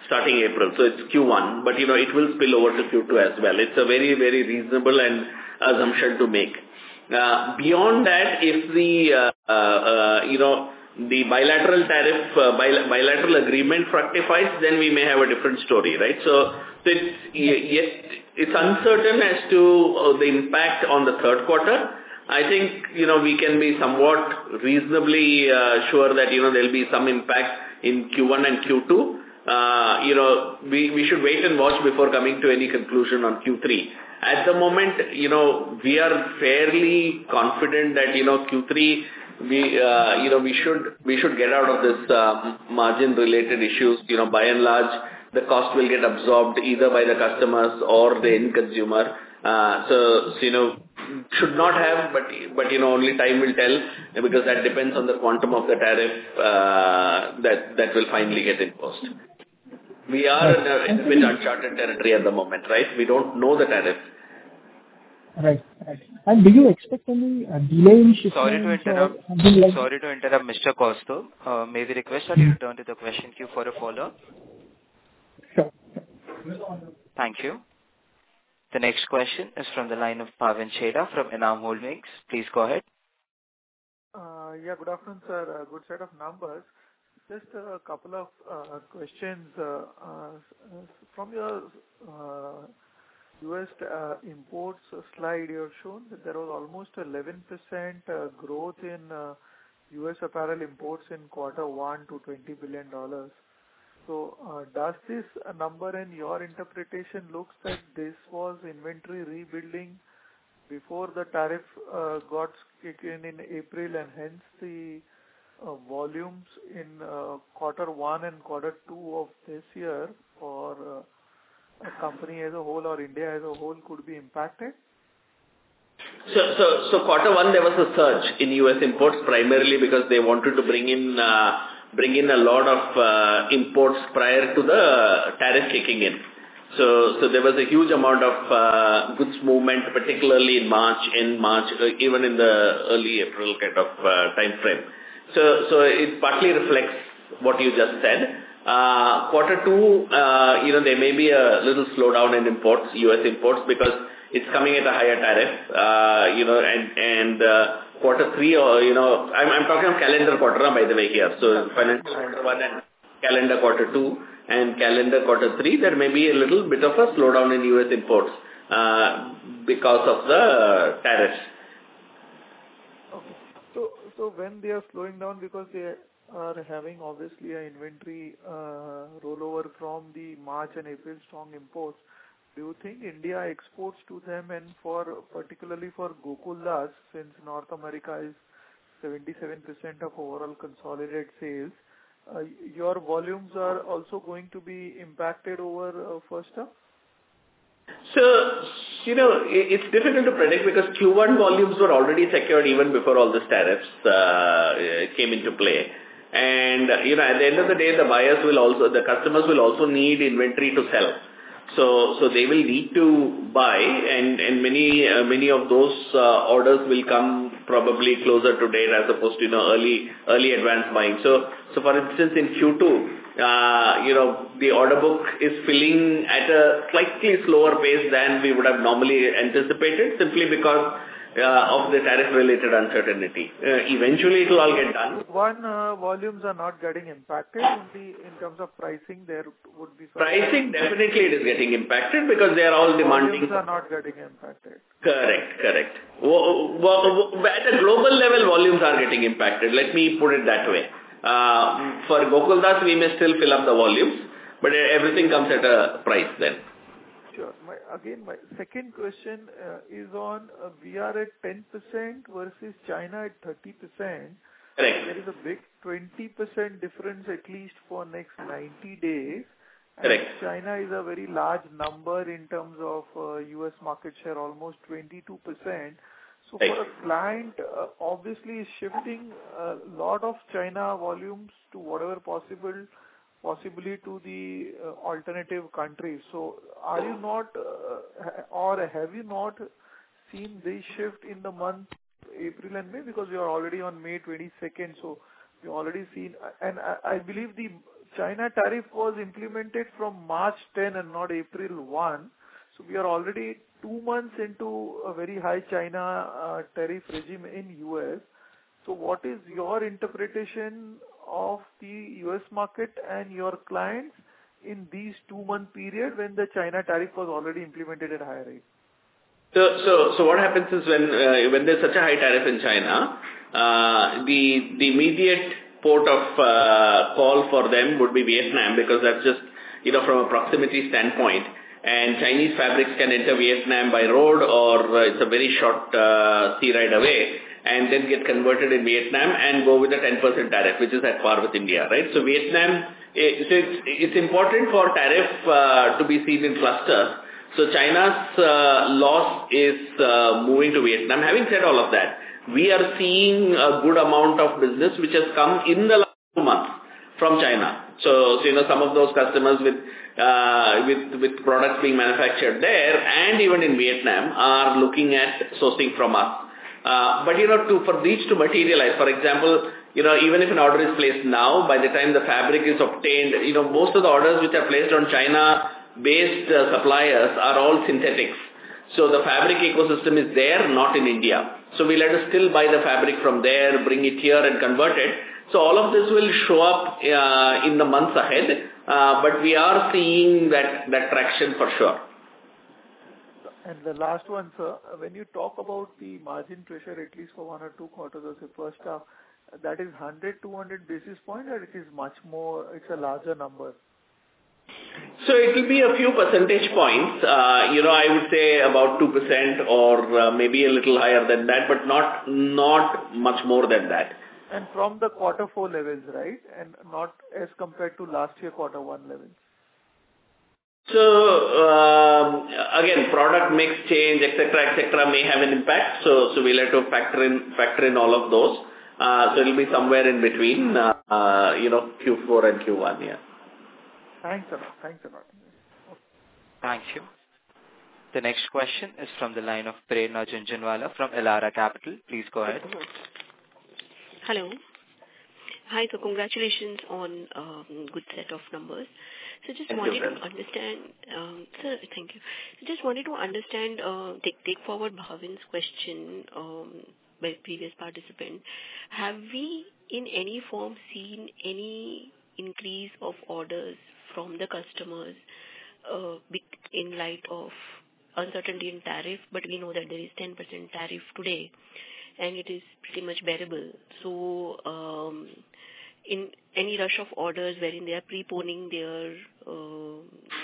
starting April. So it's Q one, but, you know, it will spill over to Q two as well. It's a very, very reasonable and assumption to make. Uh, beyond that, if the, uh, uh, uh, you know, the bilateral tariff, uh, bil- bilateral agreement fructifies, then we may have a different story, right? So, so it's, yes, it's uncertain as to uh, the impact on the third quarter. I think, you know, we can be somewhat reasonably uh, sure that, you know, there'll be some impact in Q one and Q two. Uh, you know, we, we should wait and watch before coming to any conclusion on Q three. At the moment, you know, we are fairly confident that, you know, Q three, we, uh, you know, we should, we should get out of this uh, margin related issues. You know, by and large, the cost will get absorbed either by the customers or the end consumer. Uh, so, so, you know, should not have, but, but, you know, only time will tell, because that depends on the quantum of the tariff uh, that, that will finally get imposed. We are in a, in a bit uncharted territory at the moment, right? We don't know the tariff. Right. Right. And do you expect any uh, delay in shipments? Sorry to interrupt. Like... Sorry to interrupt, Mister Costo. Uh, may we request that you return to the question queue for a follow-up? Sure. Thank you. The next question is from the line of Pavan Chheda from Enam Holdings. Please go ahead. Uh, yeah, good afternoon, sir. A good set of numbers. Just a couple of uh, questions. Uh, uh, from your uh, U S uh, imports slide, you have shown that there was almost eleven percent uh, growth in uh, U S apparel imports in quarter one to twenty billion dollars. So, uh, does this uh, number in your interpretation looks that this was inventory rebuilding before the tariff uh, got kicked in in April, and hence the uh, volumes in uh, quarter one and quarter two of this year for uh, a company as a whole or India as a whole could be impacted? So, so, so quarter one there was a surge in U S imports primarily because they wanted to bring in uh, bring in a lot of uh, imports prior to the tariff kicking in. So, so there was a huge amount of uh, goods movement, particularly in March, in March, uh, even in the early April kind of uh, time frame. So, so it partly reflects what you just said. Uh, quarter two, uh, you know, there may be a little slowdown in imports, U S imports, because it's coming at a higher tariff, uh, you know, and, and uh, quarter three, or, you know, I'm, I'm talking of calendar quarter, by the way, here. So financial quarter one and calendar quarter two and calendar quarter three, there may be a little bit of a slowdown in U S imports uh, because of the tariffs. Okay. So, so when they are slowing down because they are having obviously an inventory uh, rollover from the March and April strong imports, do you think India exports to them, and for particularly for Gokuldas, since North America is seventy-seven percent of overall consolidated sales, uh, your volumes are also going to be impacted over uh, first half? So, you know, it's difficult to predict because Q one volumes were already secured even before all the tariffs uh, came into play. And, you know, at the end of the day, the buyers will also, the customers will also need inventory to sell. So, so they will need to buy, and, and many, uh, many of those uh, orders will come probably closer to date as opposed to, you know, early, early advance buying. So, so for instance, in Q two, uh, you know, the order book is filling at a slightly slower pace than we would have normally anticipated, simply because uh, of the tariff-related uncertainty. Uh, eventually, it will all get done. One, uh, volumes are not getting impacted in the in terms of pricing. There would be some pricing. Definitely, it is getting impacted because they are all demanding. Volumes are not getting impacted. Correct, correct. At a global level, volumes are getting impacted. Let me put it that way. Uh, for Gokuldas, we may still fill up the volumes, but everything comes at a price then. Sure. My, again, my second question uh, is on, uh, we are at ten percent versus China at thirty percent. Correct. There is a big twenty percent difference at least for next ninety days. Correct. And China is a very large number in terms of uh, U S market share, almost twenty-two percent. So right. for a client, uh, obviously is shifting a lot of China volumes to whatever possible possibly to the uh, alternative countries. So are you not, uh, or have you not seen this shift in the month April and May? Because we are already on May twenty-second, so you already seen, and I, I believe the China tariff was implemented from March tenth and not April first. So we are already two months into a very high China uh, tariff regime in U S. So what is your interpretation of the U S market and your clients in these two-month period when the China tariff was already implemented at higher rate? So, so, so what happens is when uh, when there's such a high tariff in China, uh, the the immediate port of uh, call for them would be Vietnam, because that's just, you know, from a proximity standpoint. And Chinese fabrics can enter Vietnam by road, or uh, it's a very short uh, sea ride away, and then get converted in Vietnam and go with a ten percent tariff, which is at par with India, right? So Vietnam, it, so it's, it's important for tariff uh, to be seen in clusters. So China's uh, loss is uh, moving to Vietnam. Having said all of that, we are seeing a good amount of business which has come in the last two months from China. So, so you know, some of those customers with uh, with with products being manufactured there and even in Vietnam are looking at sourcing from us. Uh, but you know, to for these to materialize, for example, you know, even if an order is placed now, by the time the fabric is obtained, you know, most of the orders which are placed on China-based uh, suppliers are all synthetics. So the fabric ecosystem is there, not in India. So we'll have to still buy the fabric from there, bring it here and convert it. So all of this will show up uh, in the months ahead, uh, but we are seeing that, that traction for sure. And the last one, sir, when you talk about the margin pressure, at least for one or two quarters of the first half, that is one hundred, two hundred basis points, or it is much more, it's a larger number? So it will be a few percentage points. Uh, you know, I would say about two percent or uh, maybe a little higher than that, but not not much more than that. And from the quarter four levels, right? And not as compared to last year quarter one levels. So, um, again, product mix change, et cetera, et cetera, may have an impact. So, so we'll have to factor in, factor in all of those. Uh, so it'll be somewhere in between, uh, uh, you know, Q four and Q one, yeah. Thanks a lot. Thanks a lot. Thank you. The next question is from the line of Prerna Jhunjhunwala from Elara Capital. Please go ahead. Hello. Hi, so congratulations on um, good set of numbers. So just thank wanted you, to understand, um, sir, thank you. So just wanted to understand, uh, take, take forward Bhavin's question um, by previous participant. Have we in any form seen any increase of orders from the customers uh, in light of uncertainty in tariff, but we know that there is ten percent tariff today and it is pretty much bearable. So, um, in any rush of orders wherein they are preponing their uh,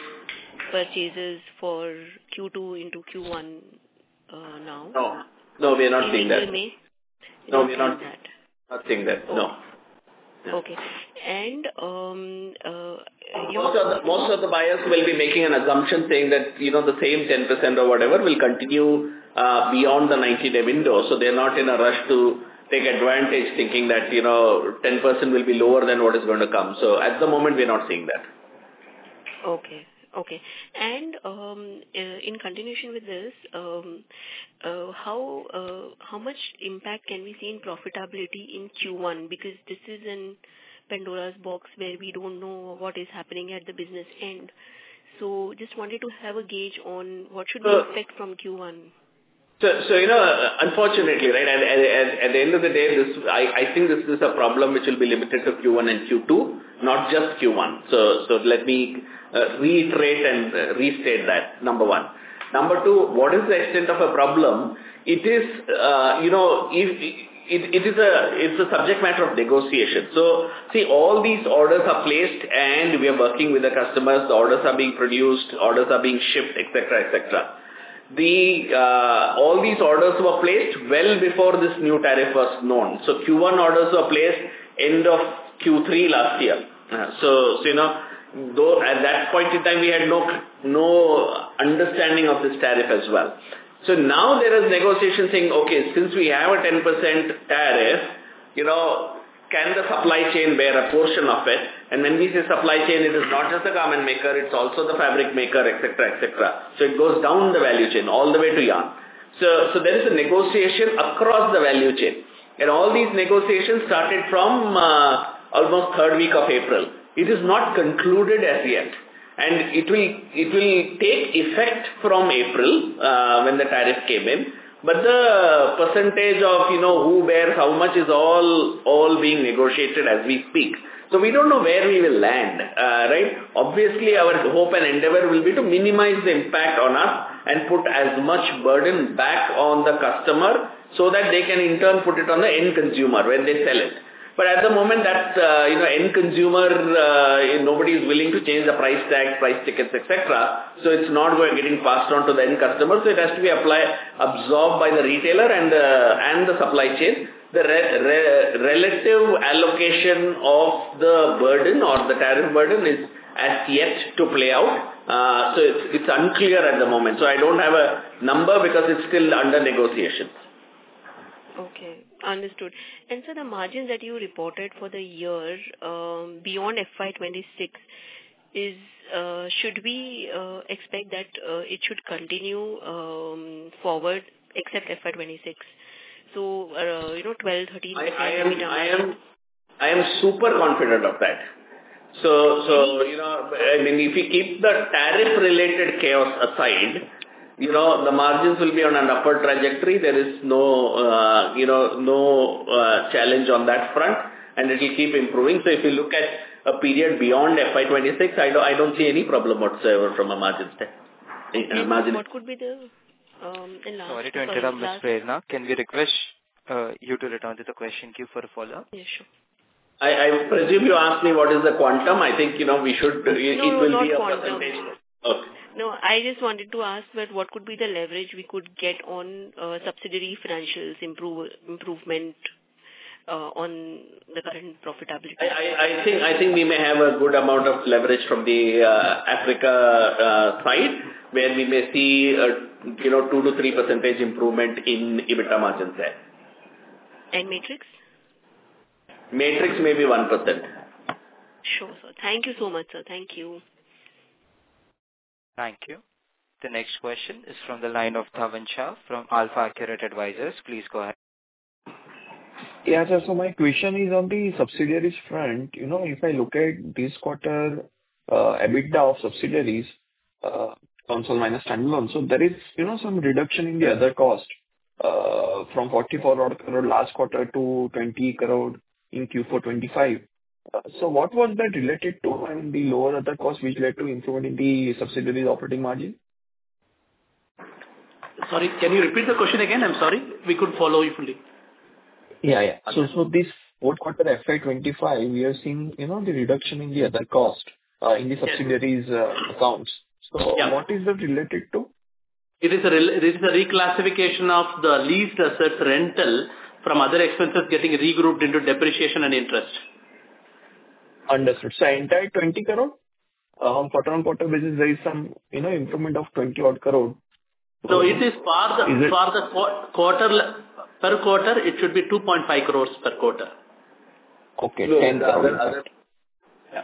purchases for Q two into Q one uh, now? No, no, we are not seeing that. May? No, not we are not, that. not seeing that, oh. no. Yeah. Okay. And um, uh, most, of the, most of the buyers will be making an assumption saying that, you know, the same ten percent or whatever will continue uh, beyond the ninety-day window. So they're not in a rush to take advantage thinking that, you know, ten percent will be lower than what is going to come. So at the moment, we're not seeing that. Okay. Okay. And um, uh, in continuation with this, um, uh, how uh, how much impact can we see in profitability in Q one? Because this is in Pandora's box where we don't know what is happening at the business end. So just wanted to have a gauge on what should we expect from Q one. So, so you know, unfortunately, right, at, at, at the end of the day, this I, I think this is a problem which will be limited to Q one and Q two, not just Q one. So, so let me uh, reiterate and uh, restate that, number one. Number two, what is the extent of a problem? It is, uh, you know, if, it, it is a, it's a subject matter of negotiation. So, see, all these orders are placed and we are working with the customers, the orders are being produced, orders are being shipped, et cetera, et cetera. The, uh, all these orders were placed well before this new tariff was known. So Q one orders were placed end of Q three last year. Uh, so, so, you know, though at that point in time we had no, no understanding of this tariff as well. So now there is negotiation saying, okay, since we have a ten percent tariff, you know, can the supply chain bear a portion of it? And when we say supply chain, it is not just the garment maker, it's also the fabric maker, et cetera, et cetera. So it goes down the value chain all the way to yarn. So, so there is a negotiation across the value chain. And all these negotiations started from uh, almost third week of April. It is not concluded as yet. And it will, it will take effect from April, uh, when the tariff came in. But the percentage of, you know, who bears how much is all, all being negotiated as we speak. So we don't know where we will land, uh, right? Obviously, our hope and endeavor will be to minimize the impact on us and put as much burden back on the customer so that they can in turn put it on the end consumer when they sell it. But at the moment that, uh, you know, end consumer, uh, nobody is willing to change the price tags, price tickets, et cetera. So it's not going getting passed on to the end customer. So it has to be applied, absorbed by the retailer and the, and the supply chain. The re re relative allocation of the burden or the tariff burden is as yet to play out. Uh, so it's, it's unclear at the moment. So I don't have a number because it's still under negotiation. Okay, understood. And so the margins that you reported for the year um, beyond F Y twenty-six is, uh, should we uh, expect that uh, it should continue um, forward except F Y twenty-six? So, uh, you know, twelve, thirteen I, I am, I am, I am super confident of that. So, so, you know, I mean, if we keep the tariff related chaos aside, you know, the margins will be on an upward trajectory. There is no, uh, you know, no uh, challenge on that front, and it will keep improving. So if you look at a period beyond F Y twenty-six, I don't, I don't see any problem whatsoever from a margin standpoint. Uh, margin. What could be the um, the last? Sorry to interrupt, Miz Prerna. Can we request uh, you to return to the question queue for a follow-up? Yeah, sure. I, I presume you asked me what is the quantum. I think, you know, we should, it, no, it will not be a quantum. percentage. Okay. No, I just wanted to ask that what could be the leverage we could get on uh, subsidiary financials improve, improvement uh, on the current profitability? I, I, I think I think we may have a good amount of leverage from the uh, Africa uh, side, where we may see a, you know, two to three percentage improvement in EBITDA margins there. And Matrix? Matrix may be one percent. Sure, sir. Thank you so much, sir. Thank you. Thank you. The next question is from the line of Dhavan Shah from Alpha Accurate Advisors. Please go ahead. Yeah, sir. So my question is on the subsidiaries front. You know, if I look at this quarter uh, EBITDA of subsidiaries, uh, console minus standalone, so there is, you know, some reduction in the other cost uh, from forty-four odd crore last quarter to twenty crore in Q four twenty-five. Uh, so what was that related to, and the lower other cost which led to improvement in the subsidiaries operating margin? Sorry, can you repeat the question again? I'm sorry, we could follow you fully. Yeah, yeah. So, so this fourth quarter F Y twenty-five, we are seeing, you know, the reduction in the other cost uh, in the subsidiaries uh, accounts. So, yeah. What is that related to? It is a it is a reclassification of the leased assets rental from other expenses getting regrouped into depreciation and interest. Understood. So entire twenty crore uh, on quarter on quarter basis, there is some, you know, improvement of twenty odd crore. So it is for the is for the quarter per quarter, it should be two point five crores per quarter. Okay, so ten other, other, yeah.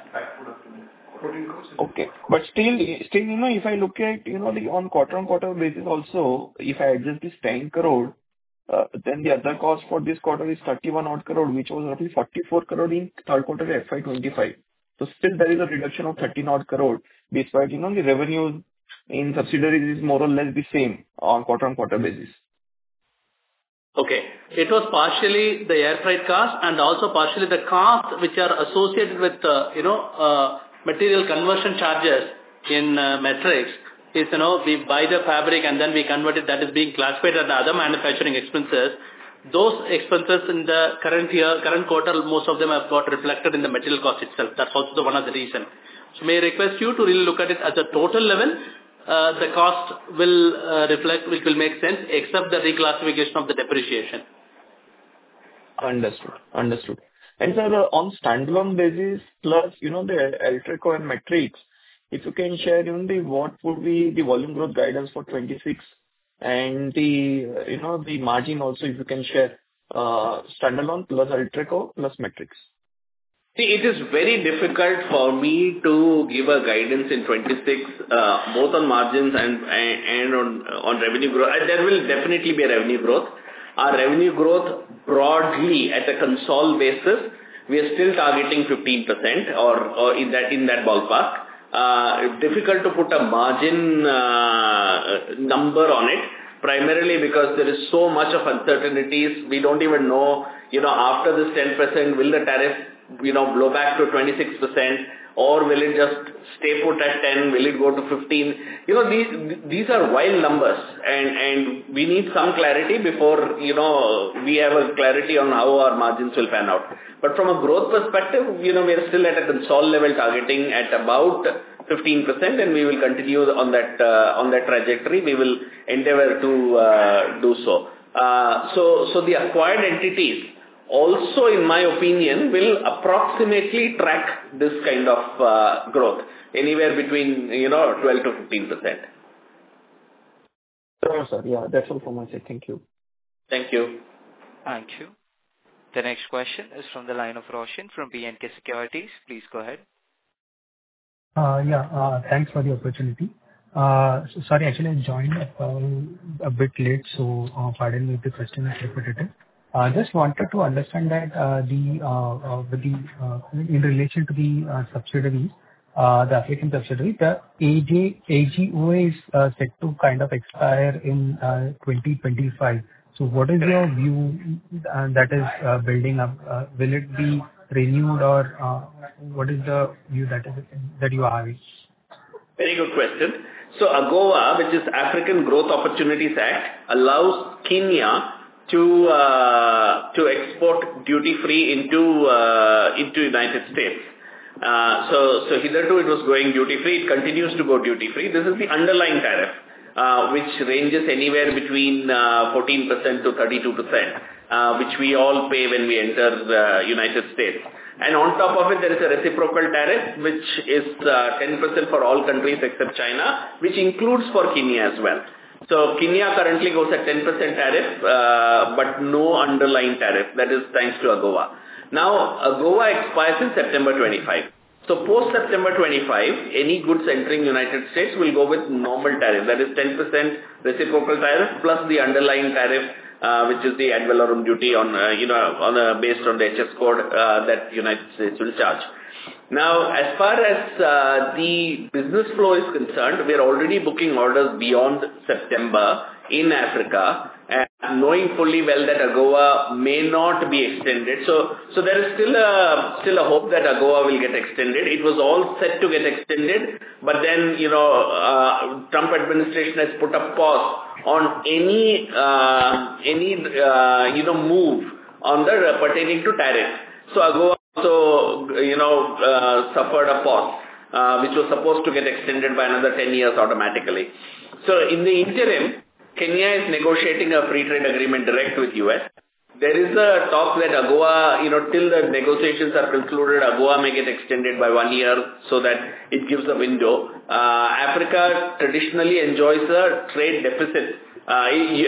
Okay, but still, still, you know, if I look at, you know, the on quarter on quarter basis also, if I adjust this ten crore, uh, then the other cost for this quarter is thirty-one odd crore, which was roughly forty-four crore in third quarter F Y twenty-five. So still there is a reduction of thirteen odd crore, despite, you know, the revenues in subsidiaries is more or less the same on quarter on quarter basis. Okay. It was partially the air freight cost and also partially the costs which are associated with, uh, you know, uh, material conversion charges in uh, Matrix. Is, you know, we buy the fabric and then we convert it, that is being classified as other manufacturing expenses. Those expenses in the current year, current quarter, most of them have got reflected in the material cost itself. That's also the one of the reason. So may I request you to really look at it as a total level. Uh, the cost will uh, reflect, which will make sense, except the reclassification of the depreciation. Understood. Understood. And sir, uh, on standalone basis, plus, you know, the Altraco and Matrix, if you can share, you know, the, what would be the volume growth guidance for twenty-six and the, uh, you know, the margin also, if you can share, uh, standalone plus Altraco plus Matrix. See, it is very difficult for me to give a guidance in twenty-six, uh, both on margins and and on on revenue growth. There will definitely be a revenue growth. Our revenue growth broadly at a consol basis we are still targeting fifteen percent or, or in that in that ballpark. Uh, difficult to put a margin uh, number on it, primarily because there is so much of uncertainties. We don't even know, you know, after this ten percent, will the tariff, you know, blow back to twenty-six percent, or will it just stay put at ten? Will it go to fifteen? You know, these these are wild numbers, and and we need some clarity before, you know, we have a clarity on how our margins will pan out. But from a growth perspective, you know, we are still at a consolidated level targeting at about fifteen percent, and we will continue on that uh, on that trajectory. We will endeavor to uh, do so. Uh, so so the acquired entities also, in my opinion, will approximately track this kind of uh, growth, anywhere between, you know, twelve to fifteen percent. Sure, sir. Yeah, that's all from my side. Thank you. Thank you. Thank you. The next question is from the line of Roshan from B and K Securities. Please go ahead. Uh, yeah, uh, thanks for the opportunity. Uh, so sorry, actually I joined uh, a bit late, so uh, pardon me if the question is repetitive. Uh, just wanted to understand that uh, the uh, uh, with the uh, in relation to the uh, subsidiaries, uh, the African subsidiary, the A J A G O A is uh, set to kind of expire in uh, twenty twenty-five. So what is your view uh, that is uh, building up? Uh, will it be renewed, or uh, what is the view that is that you are having? Very good question. So AGOA, which is African Growth Opportunities Act, allows Kenya to uh, to export duty free into uh, into United States. Uh, so so hitherto it was going duty free. It continues to go duty free. This is the underlying tariff, uh, which ranges anywhere between uh, fourteen percent to thirty-two percent, uh, which we all pay when we enter the United States. And on top of it, there is a reciprocal tariff, which is uh, ten percent for all countries except China, which includes for Kenya as well. So Kenya currently goes at ten percent tariff, uh, but no underlying tariff. That is thanks to AGOA. Now, AGOA expires in September twenty-five. So post-September twenty-five, any goods entering United States will go with normal tariff. That is ten percent reciprocal tariff plus the underlying tariff, uh, which is the ad valorem duty on, uh, you know, on a, based on the H S code uh, that United States will charge. Now, as far as uh, the business flow is concerned, we are already booking orders beyond September in Africa, and knowing fully well that AGOA may not be extended. So, so there is still a still a hope that AGOA will get extended. It was all set to get extended, but then, you know, uh, Trump administration has put a pause on any uh, any uh, you know move on the uh, pertaining to tariff. So AGOA also, you know, uh, suffered a pause, uh, which was supposed to get extended by another ten years automatically. So in the interim, Kenya is negotiating a free trade agreement direct with U S. There is a talk that AGOA, you know, till the negotiations are concluded, AGOA may get extended by one year so that it gives a window. Uh, Africa traditionally enjoys a trade deficit, uh,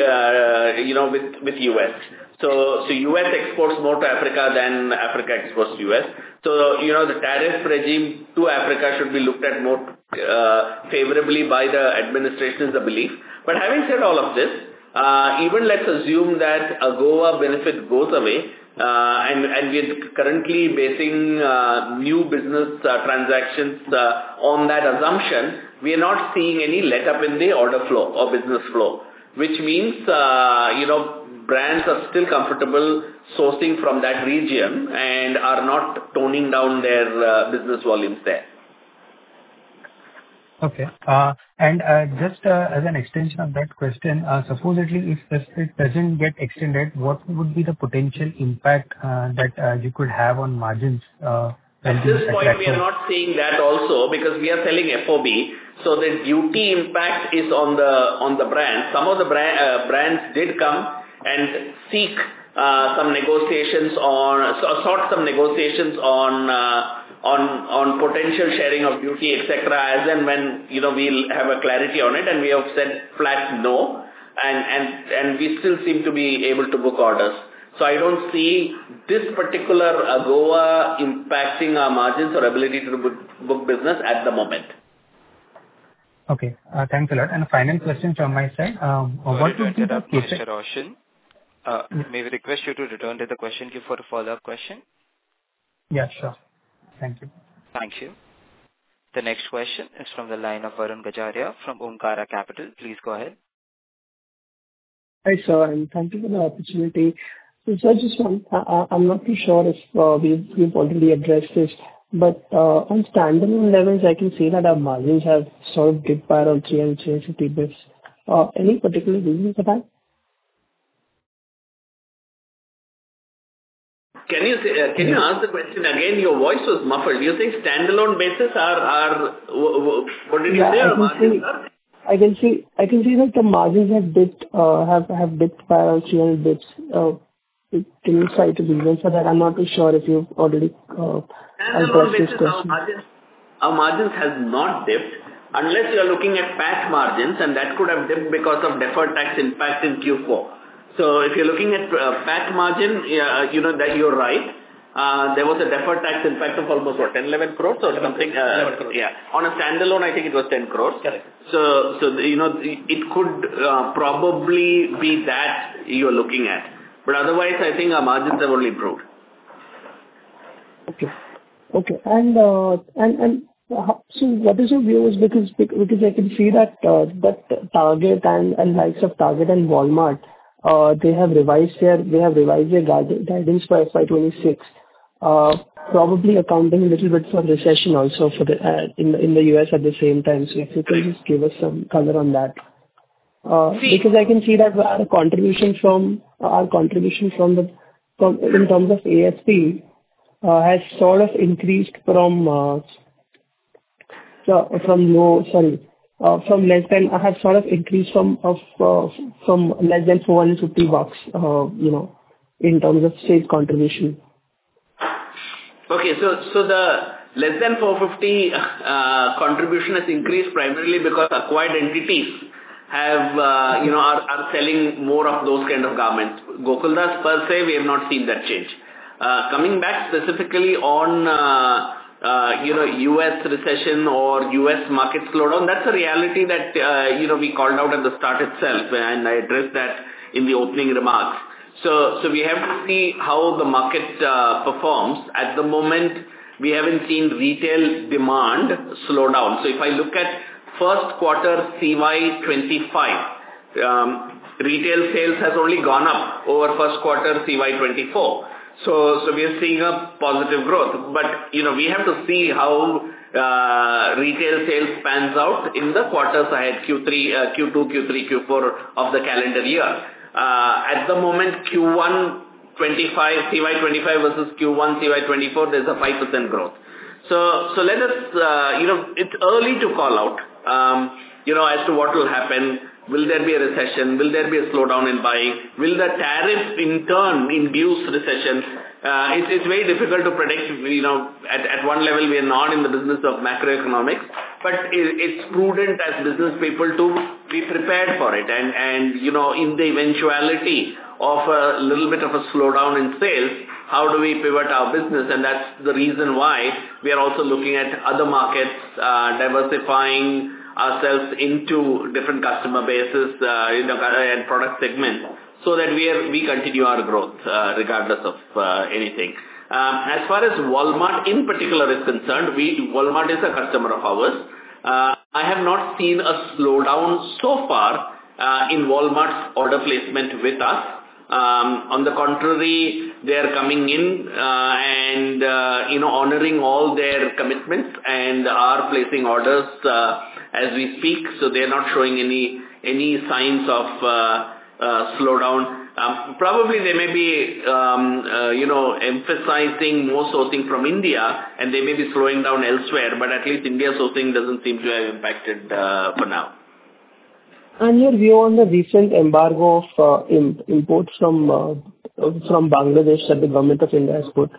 you know, with, with U S. So, so U S exports more to Africa than Africa exports to U S. So, you know, the tariff regime to Africa should be looked at more uh, favorably by the administration is the belief. But having said all of this, uh, even let's assume that AGOA benefit goes away, uh, and, and we're currently basing uh, new business uh, transactions uh, on that assumption, we are not seeing any let up in the order flow or business flow, which means, uh, you know, brands are still comfortable sourcing from that region and are not toning down their uh, business volumes there. Okay. Uh, and uh, just uh, as an extension of that question, uh, supposedly if, if it doesn't get extended, what would be the potential impact uh, that uh, you could have on margins? Uh, At this point, we are not seeing that also because we are selling F O B. So the duty impact is on the on the brand. Some of the brand, uh, brands did come and seek uh, some negotiations on, so, sought some negotiations on uh, on on potential sharing of duty, et cetera. As and when, you know, we'll have a clarity on it, and we have said flat no, and and and we still seem to be able to book orders. So I don't see this particular AGOA impacting our margins or ability to book, book business at the moment. Okay, uh, thanks a lot. And a final question from my side. Um, what would be the Mister Roshan, uh, may we request you to return to the question queue for a follow-up question? Yeah, sure. Thank you. Thank you. The next question is from the line of Varun Gajaria from Omkara Capital. Please go ahead. Hi, sir, and thank you for the opportunity. So, sir, just one, I- I- I'm not too sure if uh, we've we've already addressed this, but uh, on standalone levels, I can see that our margins have sort of dipped by around three hundred, three hundred fifty basis points. Uh, Any particular reason for that? Can you say, uh, can you ask the question again? Your voice was muffled. Do you think standalone basis are, are w- w- what did you Yeah, say? I Our can margins see are? I can see, I can see that the margins have dipped, uh, have have dipped by around three hundred basis points. Uh, Can you cite a reason for that? I'm not too sure if you've already uh, Standalone addressed this basis, our question. margins, our margins has not dipped unless you are looking at P A T margins, and that could have dipped because of deferred tax impact in Q four. So if you're looking at uh, P A T margin, yeah, you know that you're right. Uh, there was a deferred tax impact of almost what, ten, eleven crores or something? Uh, crores. Yeah. On a standalone, I think it was ten crores. Correct. So, so you know, it could uh, probably be that you're looking at. But otherwise, I think our margins have only improved. Okay. Okay. And uh, and and how- so what is your views? Because because I can see that uh, that Target and and likes of Target and Walmart, uh, they have revised their they have revised their guide- guidance for F Y twenty-six, uh, probably accounting a little bit for recession also for the uh, in the in the U S at the same time. So if you can just give us some color on that. Uh, Because I can see that our contribution from our contribution from the from in terms of A S P uh, has sort of increased from uh, so from low, sorry, uh, from less than, I have sort of increased from of uh, from less than four hundred fifty bucks, uh, you know, in terms of sales contribution. Okay, so so the less than four hundred fifty uh, contribution has increased primarily because acquired entities have, uh, you know, are, are selling more of those kind of garments. Gokuldas per se, we have not seen that change. Uh, coming back specifically on, uh, uh, you know, U S recession or U S market slowdown, that's a reality that, uh, you know, we called out at the start itself, and I addressed that in the opening remarks. So, so we have to see how the market uh, performs. At the moment, we haven't seen retail demand slow down. So if I look at first quarter C Y twenty-five, um, retail sales has only gone up over first quarter C Y twenty-four. So, so we are seeing a positive growth. But, you know, we have to see how uh, retail sales pans out in the quarters ahead, Q three, uh, Q two, Q three, Q four of the calendar year. Uh, at the moment, Q one twenty-five, C Y twenty-five versus Q one C Y twenty-four, there's a five percent growth. So, so let us, uh, you know, it's early to call out, um, you know, as to what will happen. Will there be a recession? Will there be a slowdown in buying? Will the tariff in turn induce recession? Uh, it's, it's very difficult to predict. You know, at, at one level, we are not in the business of macroeconomics, but it, it's prudent as business people to be prepared for it. And, and, you know, in the eventuality of a little bit of a slowdown in sales, how do we pivot our business? And that's the reason why we are also looking at other markets, uh, diversifying ourselves into different customer bases, uh, you know, and product segments, so that we are, we continue our growth, uh, regardless of uh, anything. Um, as far as Walmart in particular is concerned, we, Walmart is a customer of ours. Uh, I have not seen a slowdown so far uh, in Walmart's order placement with us. Um, on the contrary, they are coming in uh, and, uh, you know, honoring all their commitments and are placing orders uh, as we speak. So they are not showing any any signs of uh, uh, slowdown. Um, probably they may be, um, uh, you know, emphasizing more sourcing from India, and they may be slowing down elsewhere. But at least India sourcing doesn't seem to have impacted uh, for now. And your view on the recent embargo of uh, im- imports from uh, from Bangladesh that the government of India has put?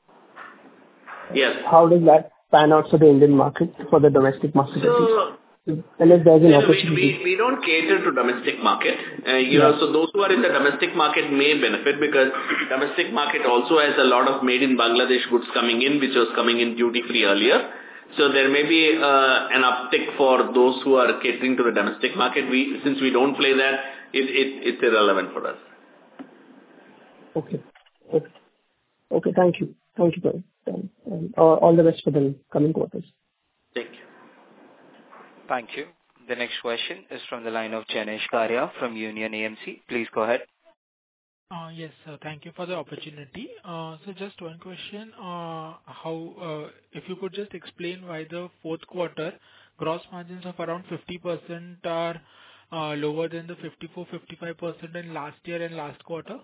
Yes. How does that pan out for the Indian market, for the domestic market? So, and if there's an you know, opportunity. we, we, we don't cater to domestic market. Uh, you Yeah. know, so those who are in the domestic market may benefit because domestic market also has a lot of made in Bangladesh goods coming in, which was coming in duty free earlier. So there may be uh, an uptick for those who are catering to the domestic market. We, since we don't play that, it, it, it's irrelevant for us. Okay. Okay. Okay. Thank you. Thank you, Praveen. And, and uh, all the best for the coming quarters. Thank you. Thank you. The next question is from the line of Janesh Karya from Union A M C. Please go ahead. Uh, Yes, sir. Thank you for the opportunity. Uh, So just one question. uh, How, uh, if you could just explain why the fourth quarter gross margins of around fifty percent are uh, lower than the fifty-four to fifty-five percent in last year and last quarter?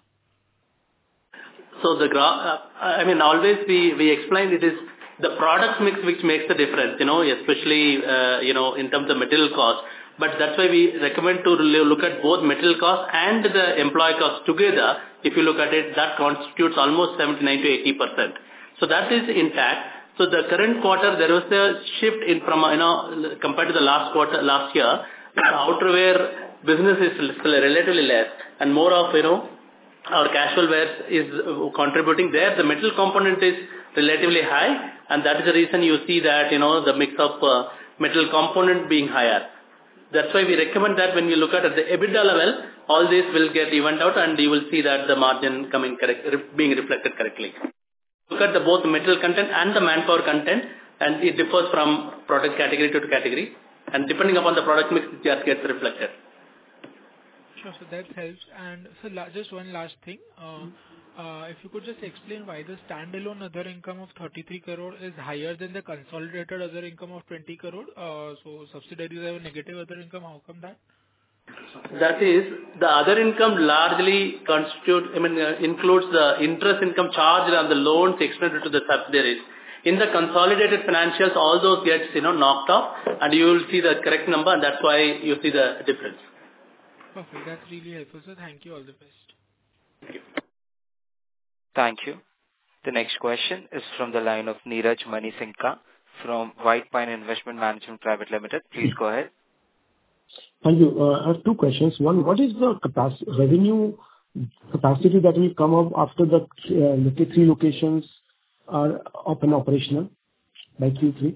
So the gra- uh, I mean, always we, we explained it is the product mix which makes the difference, you know, especially, uh, you know, in terms of material cost. But that's why we recommend to look at both material cost and the employee cost together. If you look at it, that constitutes almost seventy-nine to eighty percent. So that is intact. So the current quarter, there was a shift in from, you know, compared to the last quarter, last year, the outerwear business is still relatively less and more of, you know, our casual wear is contributing there. The metal component is relatively high, and that is the reason you see that, you know, the mix of uh, metal component being higher. That's why we recommend that when you look at, at the EBITDA level, all this will get evened out and you will see that the margin coming correct, being reflected correctly. Look at the both metal content and the manpower content, and it differs from product category to category, and depending upon the product mix, that gets reflected. Sure, so that helps. And so la- just one last thing. Uh, uh, if you could just explain why the standalone other income of thirty-three crore is higher than the consolidated other income of twenty crore. Uh, so subsidiaries have a negative other income. How come that? That is, the other income largely constitute, I mean, uh, includes the interest income charged on the loans extended to the subsidiaries. In the consolidated financials, all those gets, you know, knocked off, and you will see the correct number, and that's why you see the difference. Perfect. That's really helpful, sir. Thank you. All the best. Thank you. Thank you. The next question is from the line of Neeraj Manisinka from White Pine Investment Management Private Limited. Please go ahead. Thank you. Uh, I have two questions. One, what is the capacity, revenue capacity that will come up after the uh, three locations are up and operational by Q three?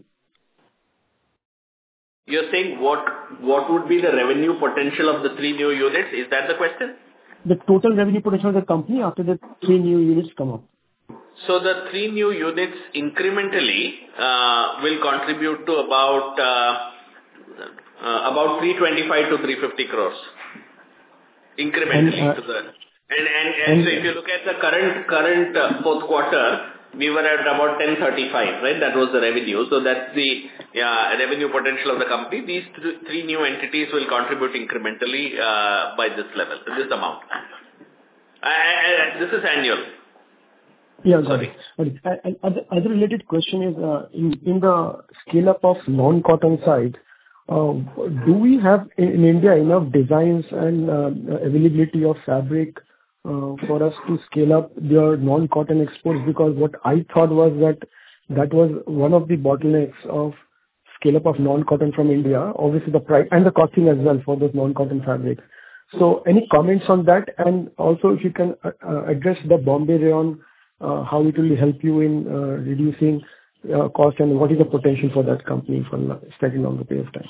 You're saying what what would be the revenue potential of the three new units? Is that the question? The total revenue potential of the company after the three new units come up. So the three new units incrementally uh, will contribute to about uh, uh, about three twenty-five to three fifty crores incrementally and, uh, to the and and, and, and so if you look at the current current uh, fourth quarter, we were at about ten thirty-five, right? That was the revenue. So that's the uh, revenue potential of the company. These th- three new entities will contribute incrementally uh, by this level, this amount. I, I, I, this is annual. Yeah, got it. Got it. And other, other related question is, uh, in, in the scale-up of non-cotton side, uh, do we have in, in India enough designs and uh, availability of fabric uh, for us to scale up your non-cotton exports? Because what I thought was that that was one of the bottlenecks of scale-up of non-cotton from India, obviously the price and the costing as well for those non-cotton fabrics. So any comments on that? And also if you can uh, uh, address the Bombay rayon, Uh, how it will help you in uh, reducing uh, cost, and what is the potential for that company for a slightly longer period of time?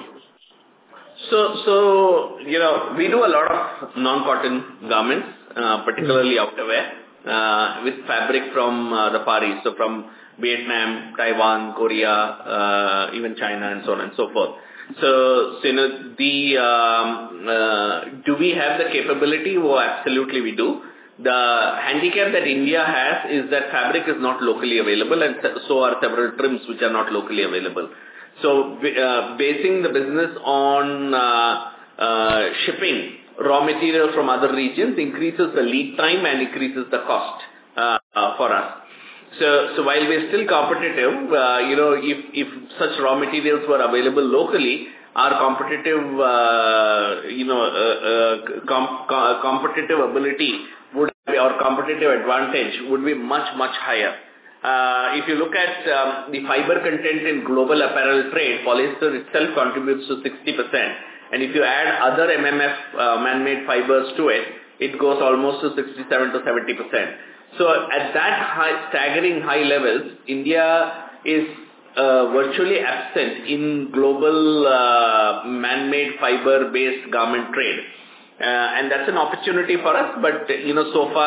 So, so you know, we do a lot of non-cotton garments, uh, particularly outerwear, uh, with fabric from uh, the Far East, so from Vietnam, Taiwan, Korea, uh, even China, and so on and so forth. So, so you know, the um, uh, do we have the capability? Well, absolutely we do. The handicap that India has is that fabric is not locally available, and so are several trims which are not locally available. So, uh, basing the business on uh, uh, shipping raw material from other regions increases the lead time and increases the cost uh, uh, for us. So, so while we're still competitive, uh, you know, if, if such raw materials were available locally, our competitive, uh, you know, uh, uh, com- com- competitive ability would be, our competitive advantage would be much, much higher. Uh, if you look at um, the fiber content in global apparel trade, polyester itself contributes to sixty percent. And if you add other M M F uh, man-made fibers to it, it goes almost to sixty-seven to seventy percent. So at that high, staggering high levels, India is uh, virtually absent in global uh, man-made fiber-based garment trade. Uh, and that's an opportunity for us, but, you know, so far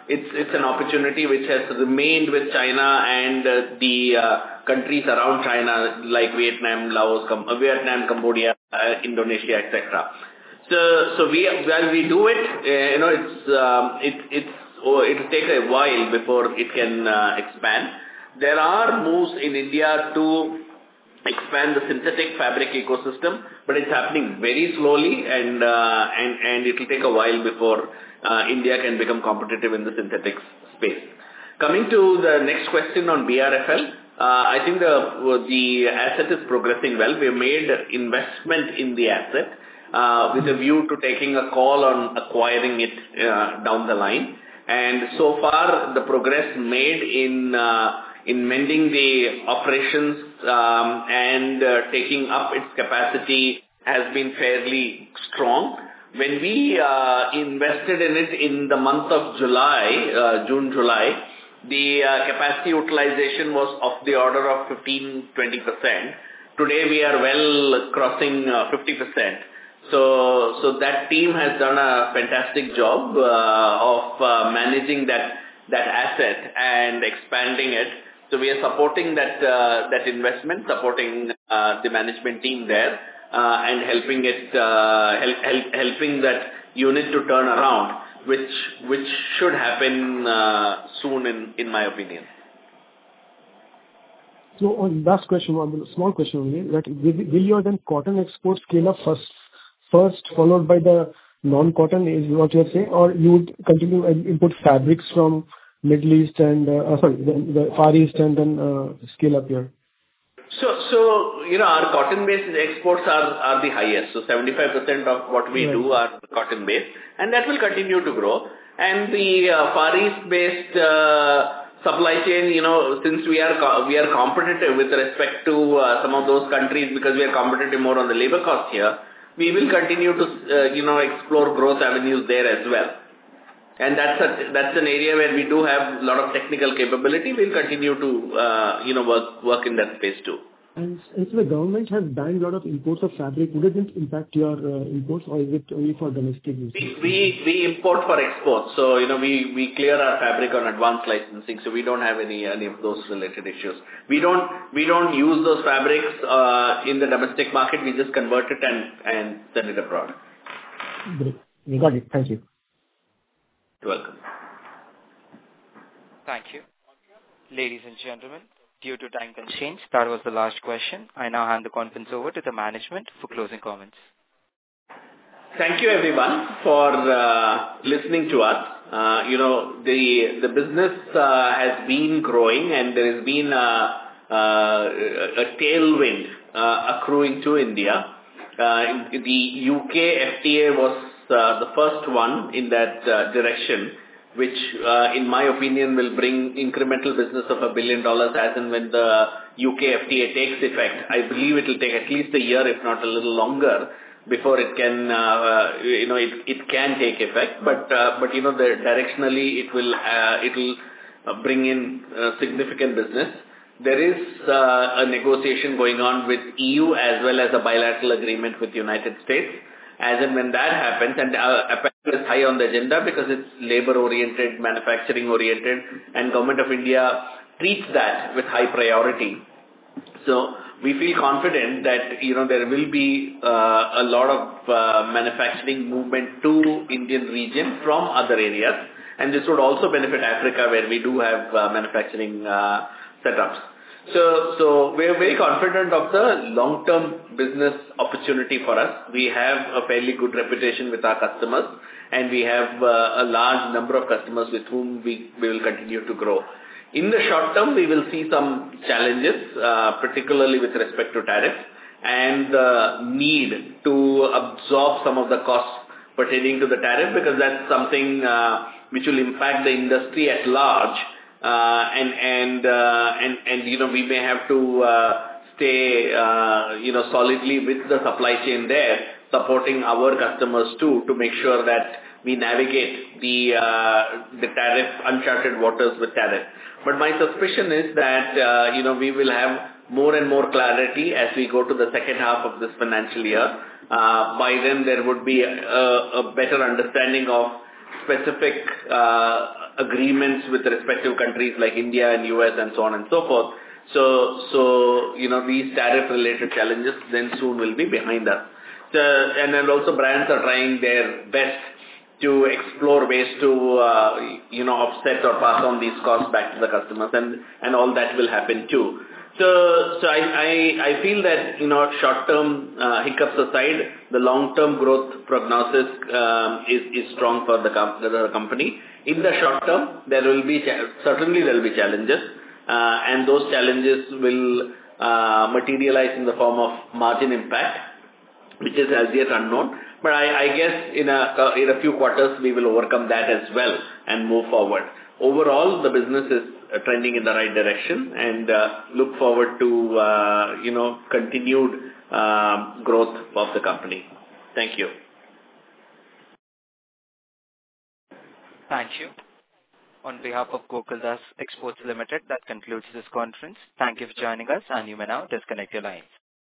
it's it's an opportunity which has remained with China and uh, the uh, countries around China like Vietnam, Laos, Com- uh, Vietnam, Cambodia, uh, Indonesia, et cetera. So so we while we do it, uh, you know, it's um, it it's oh, it'll take a while before it can uh, expand. There are moves in India to expand the synthetic fabric ecosystem, but it's happening very slowly, and uh, and and it will take a while before uh, India can become competitive in the synthetics space. Coming to the next question on B R F L, uh, I think the the asset is progressing well. We have made investment in the asset uh, with a view to taking a call on acquiring it uh, down the line, and so far the progress made in uh, in mending the operations um, and uh, taking up its capacity has been fairly strong. When we uh, invested in it in the month of July, uh, June, July, the uh, capacity utilization was of the order of fifteen to twenty percent. Today we are well crossing uh, fifty percent. So, so that team has done a fantastic job uh, of uh, managing that, that asset and expanding it. So we are supporting that uh, that investment, supporting uh, the management team there, uh, and helping it uh, help, help, helping that unit to turn around, which which should happen uh, soon, in in my opinion. So on last question, one small question only, that will, will your then cotton export scale up first, first followed by the non-cotton is what you are saying, or you would continue and import fabrics from Middle East and, uh, sorry, the, the Far East and then uh, scale up here? So, so you know, our cotton-based exports are, are the highest. So seventy-five percent of what we Right. do are cotton-based, and that will continue to grow. And the uh, Far East-based uh, supply chain, you know, since we are co- we are competitive with respect to uh, some of those countries, because we are competitive more on the labor cost here, we will continue to, uh, you know, explore growth avenues there as well. And that's a, that's an area where we do have a lot of technical capability. We'll continue to, uh, you know, work work in that space too. And since the government has banned a lot of imports of fabric, would it impact your uh, imports, or is it only for domestic use? We, we we import for export, so you know we, we clear our fabric on advanced licensing, so we don't have any any of those related issues. We don't we don't use those fabrics uh, in the domestic market. We just convert it and and send it abroad. Great. We got it. Thank you. You're welcome. Thank you. Ladies and gentlemen, due to time constraints, that was the last question. I now hand the conference over to the management for closing comments. Thank you everyone for uh, listening to us. Uh, you know, the the business uh, has been growing, and there has been a, a, a tailwind uh, accruing to India. Uh, the U K F T A was uh, the first one in that uh, direction, which uh, in my opinion will bring incremental business of a billion dollars as and when the U K F T A takes effect. I believe it will take at least a year, if not a little longer, before it can, uh, you know, it, it can take effect. But, uh, but you know, the, directionally it will, uh, it will uh, bring in uh, significant business. There is uh, a negotiation going on with E U as well as a bilateral agreement with the United States. As and when that happens, and uh, apparel is high on the agenda because it's labor-oriented, manufacturing-oriented, and Government of India treats that with high priority. So we feel confident that, you know, there will be uh, a lot of uh, manufacturing movement to Indian region from other areas, and this would also benefit Africa, where we do have uh, manufacturing uh, setups. So, so we are very confident of the long-term business opportunity for us. We have a fairly good reputation with our customers, and we have uh, a large number of customers with whom we, we will continue to grow. In the short term, we will see some challenges, uh, particularly with respect to tariffs and the need to absorb some of the costs pertaining to the tariff, because that's something uh, which will impact the industry at large. Uh, and, and, uh, and, and, you know, we may have to, uh, stay, uh, you know, solidly with the supply chain there, supporting our customers too, to make sure that we navigate the, uh, the tariff, uncharted waters with tariff. But my suspicion is that, uh, you know, we will have more and more clarity as we go to the second half of this financial year. Uh, by then there would be a, a better understanding of specific, uh, agreements with respective countries like India and U S and so on and so forth. So, so you know, these tariff-related challenges then soon will be behind us. So, and then also brands are trying their best to explore ways to, uh, you know, offset or pass on these costs back to the customers, and, and all that will happen too. So, so I, I, I feel that, you know, short-term uh, hiccups aside, the long-term growth prognosis um, is, is strong for the, com- the company. In the short term, there will be, cha- certainly there will be challenges, uh, and those challenges will uh, materialize in the form of margin impact, which is as yet unknown. But I, I guess in a, in a few quarters, we will overcome that as well and move forward. Overall, the business is trending in the right direction, and uh, look forward to, uh, you know, continued uh, growth of the company. Thank you. Thank you. On behalf of Gokaldas Exports Limited, that concludes this conference. Thank you for joining us, and you may now disconnect your lines.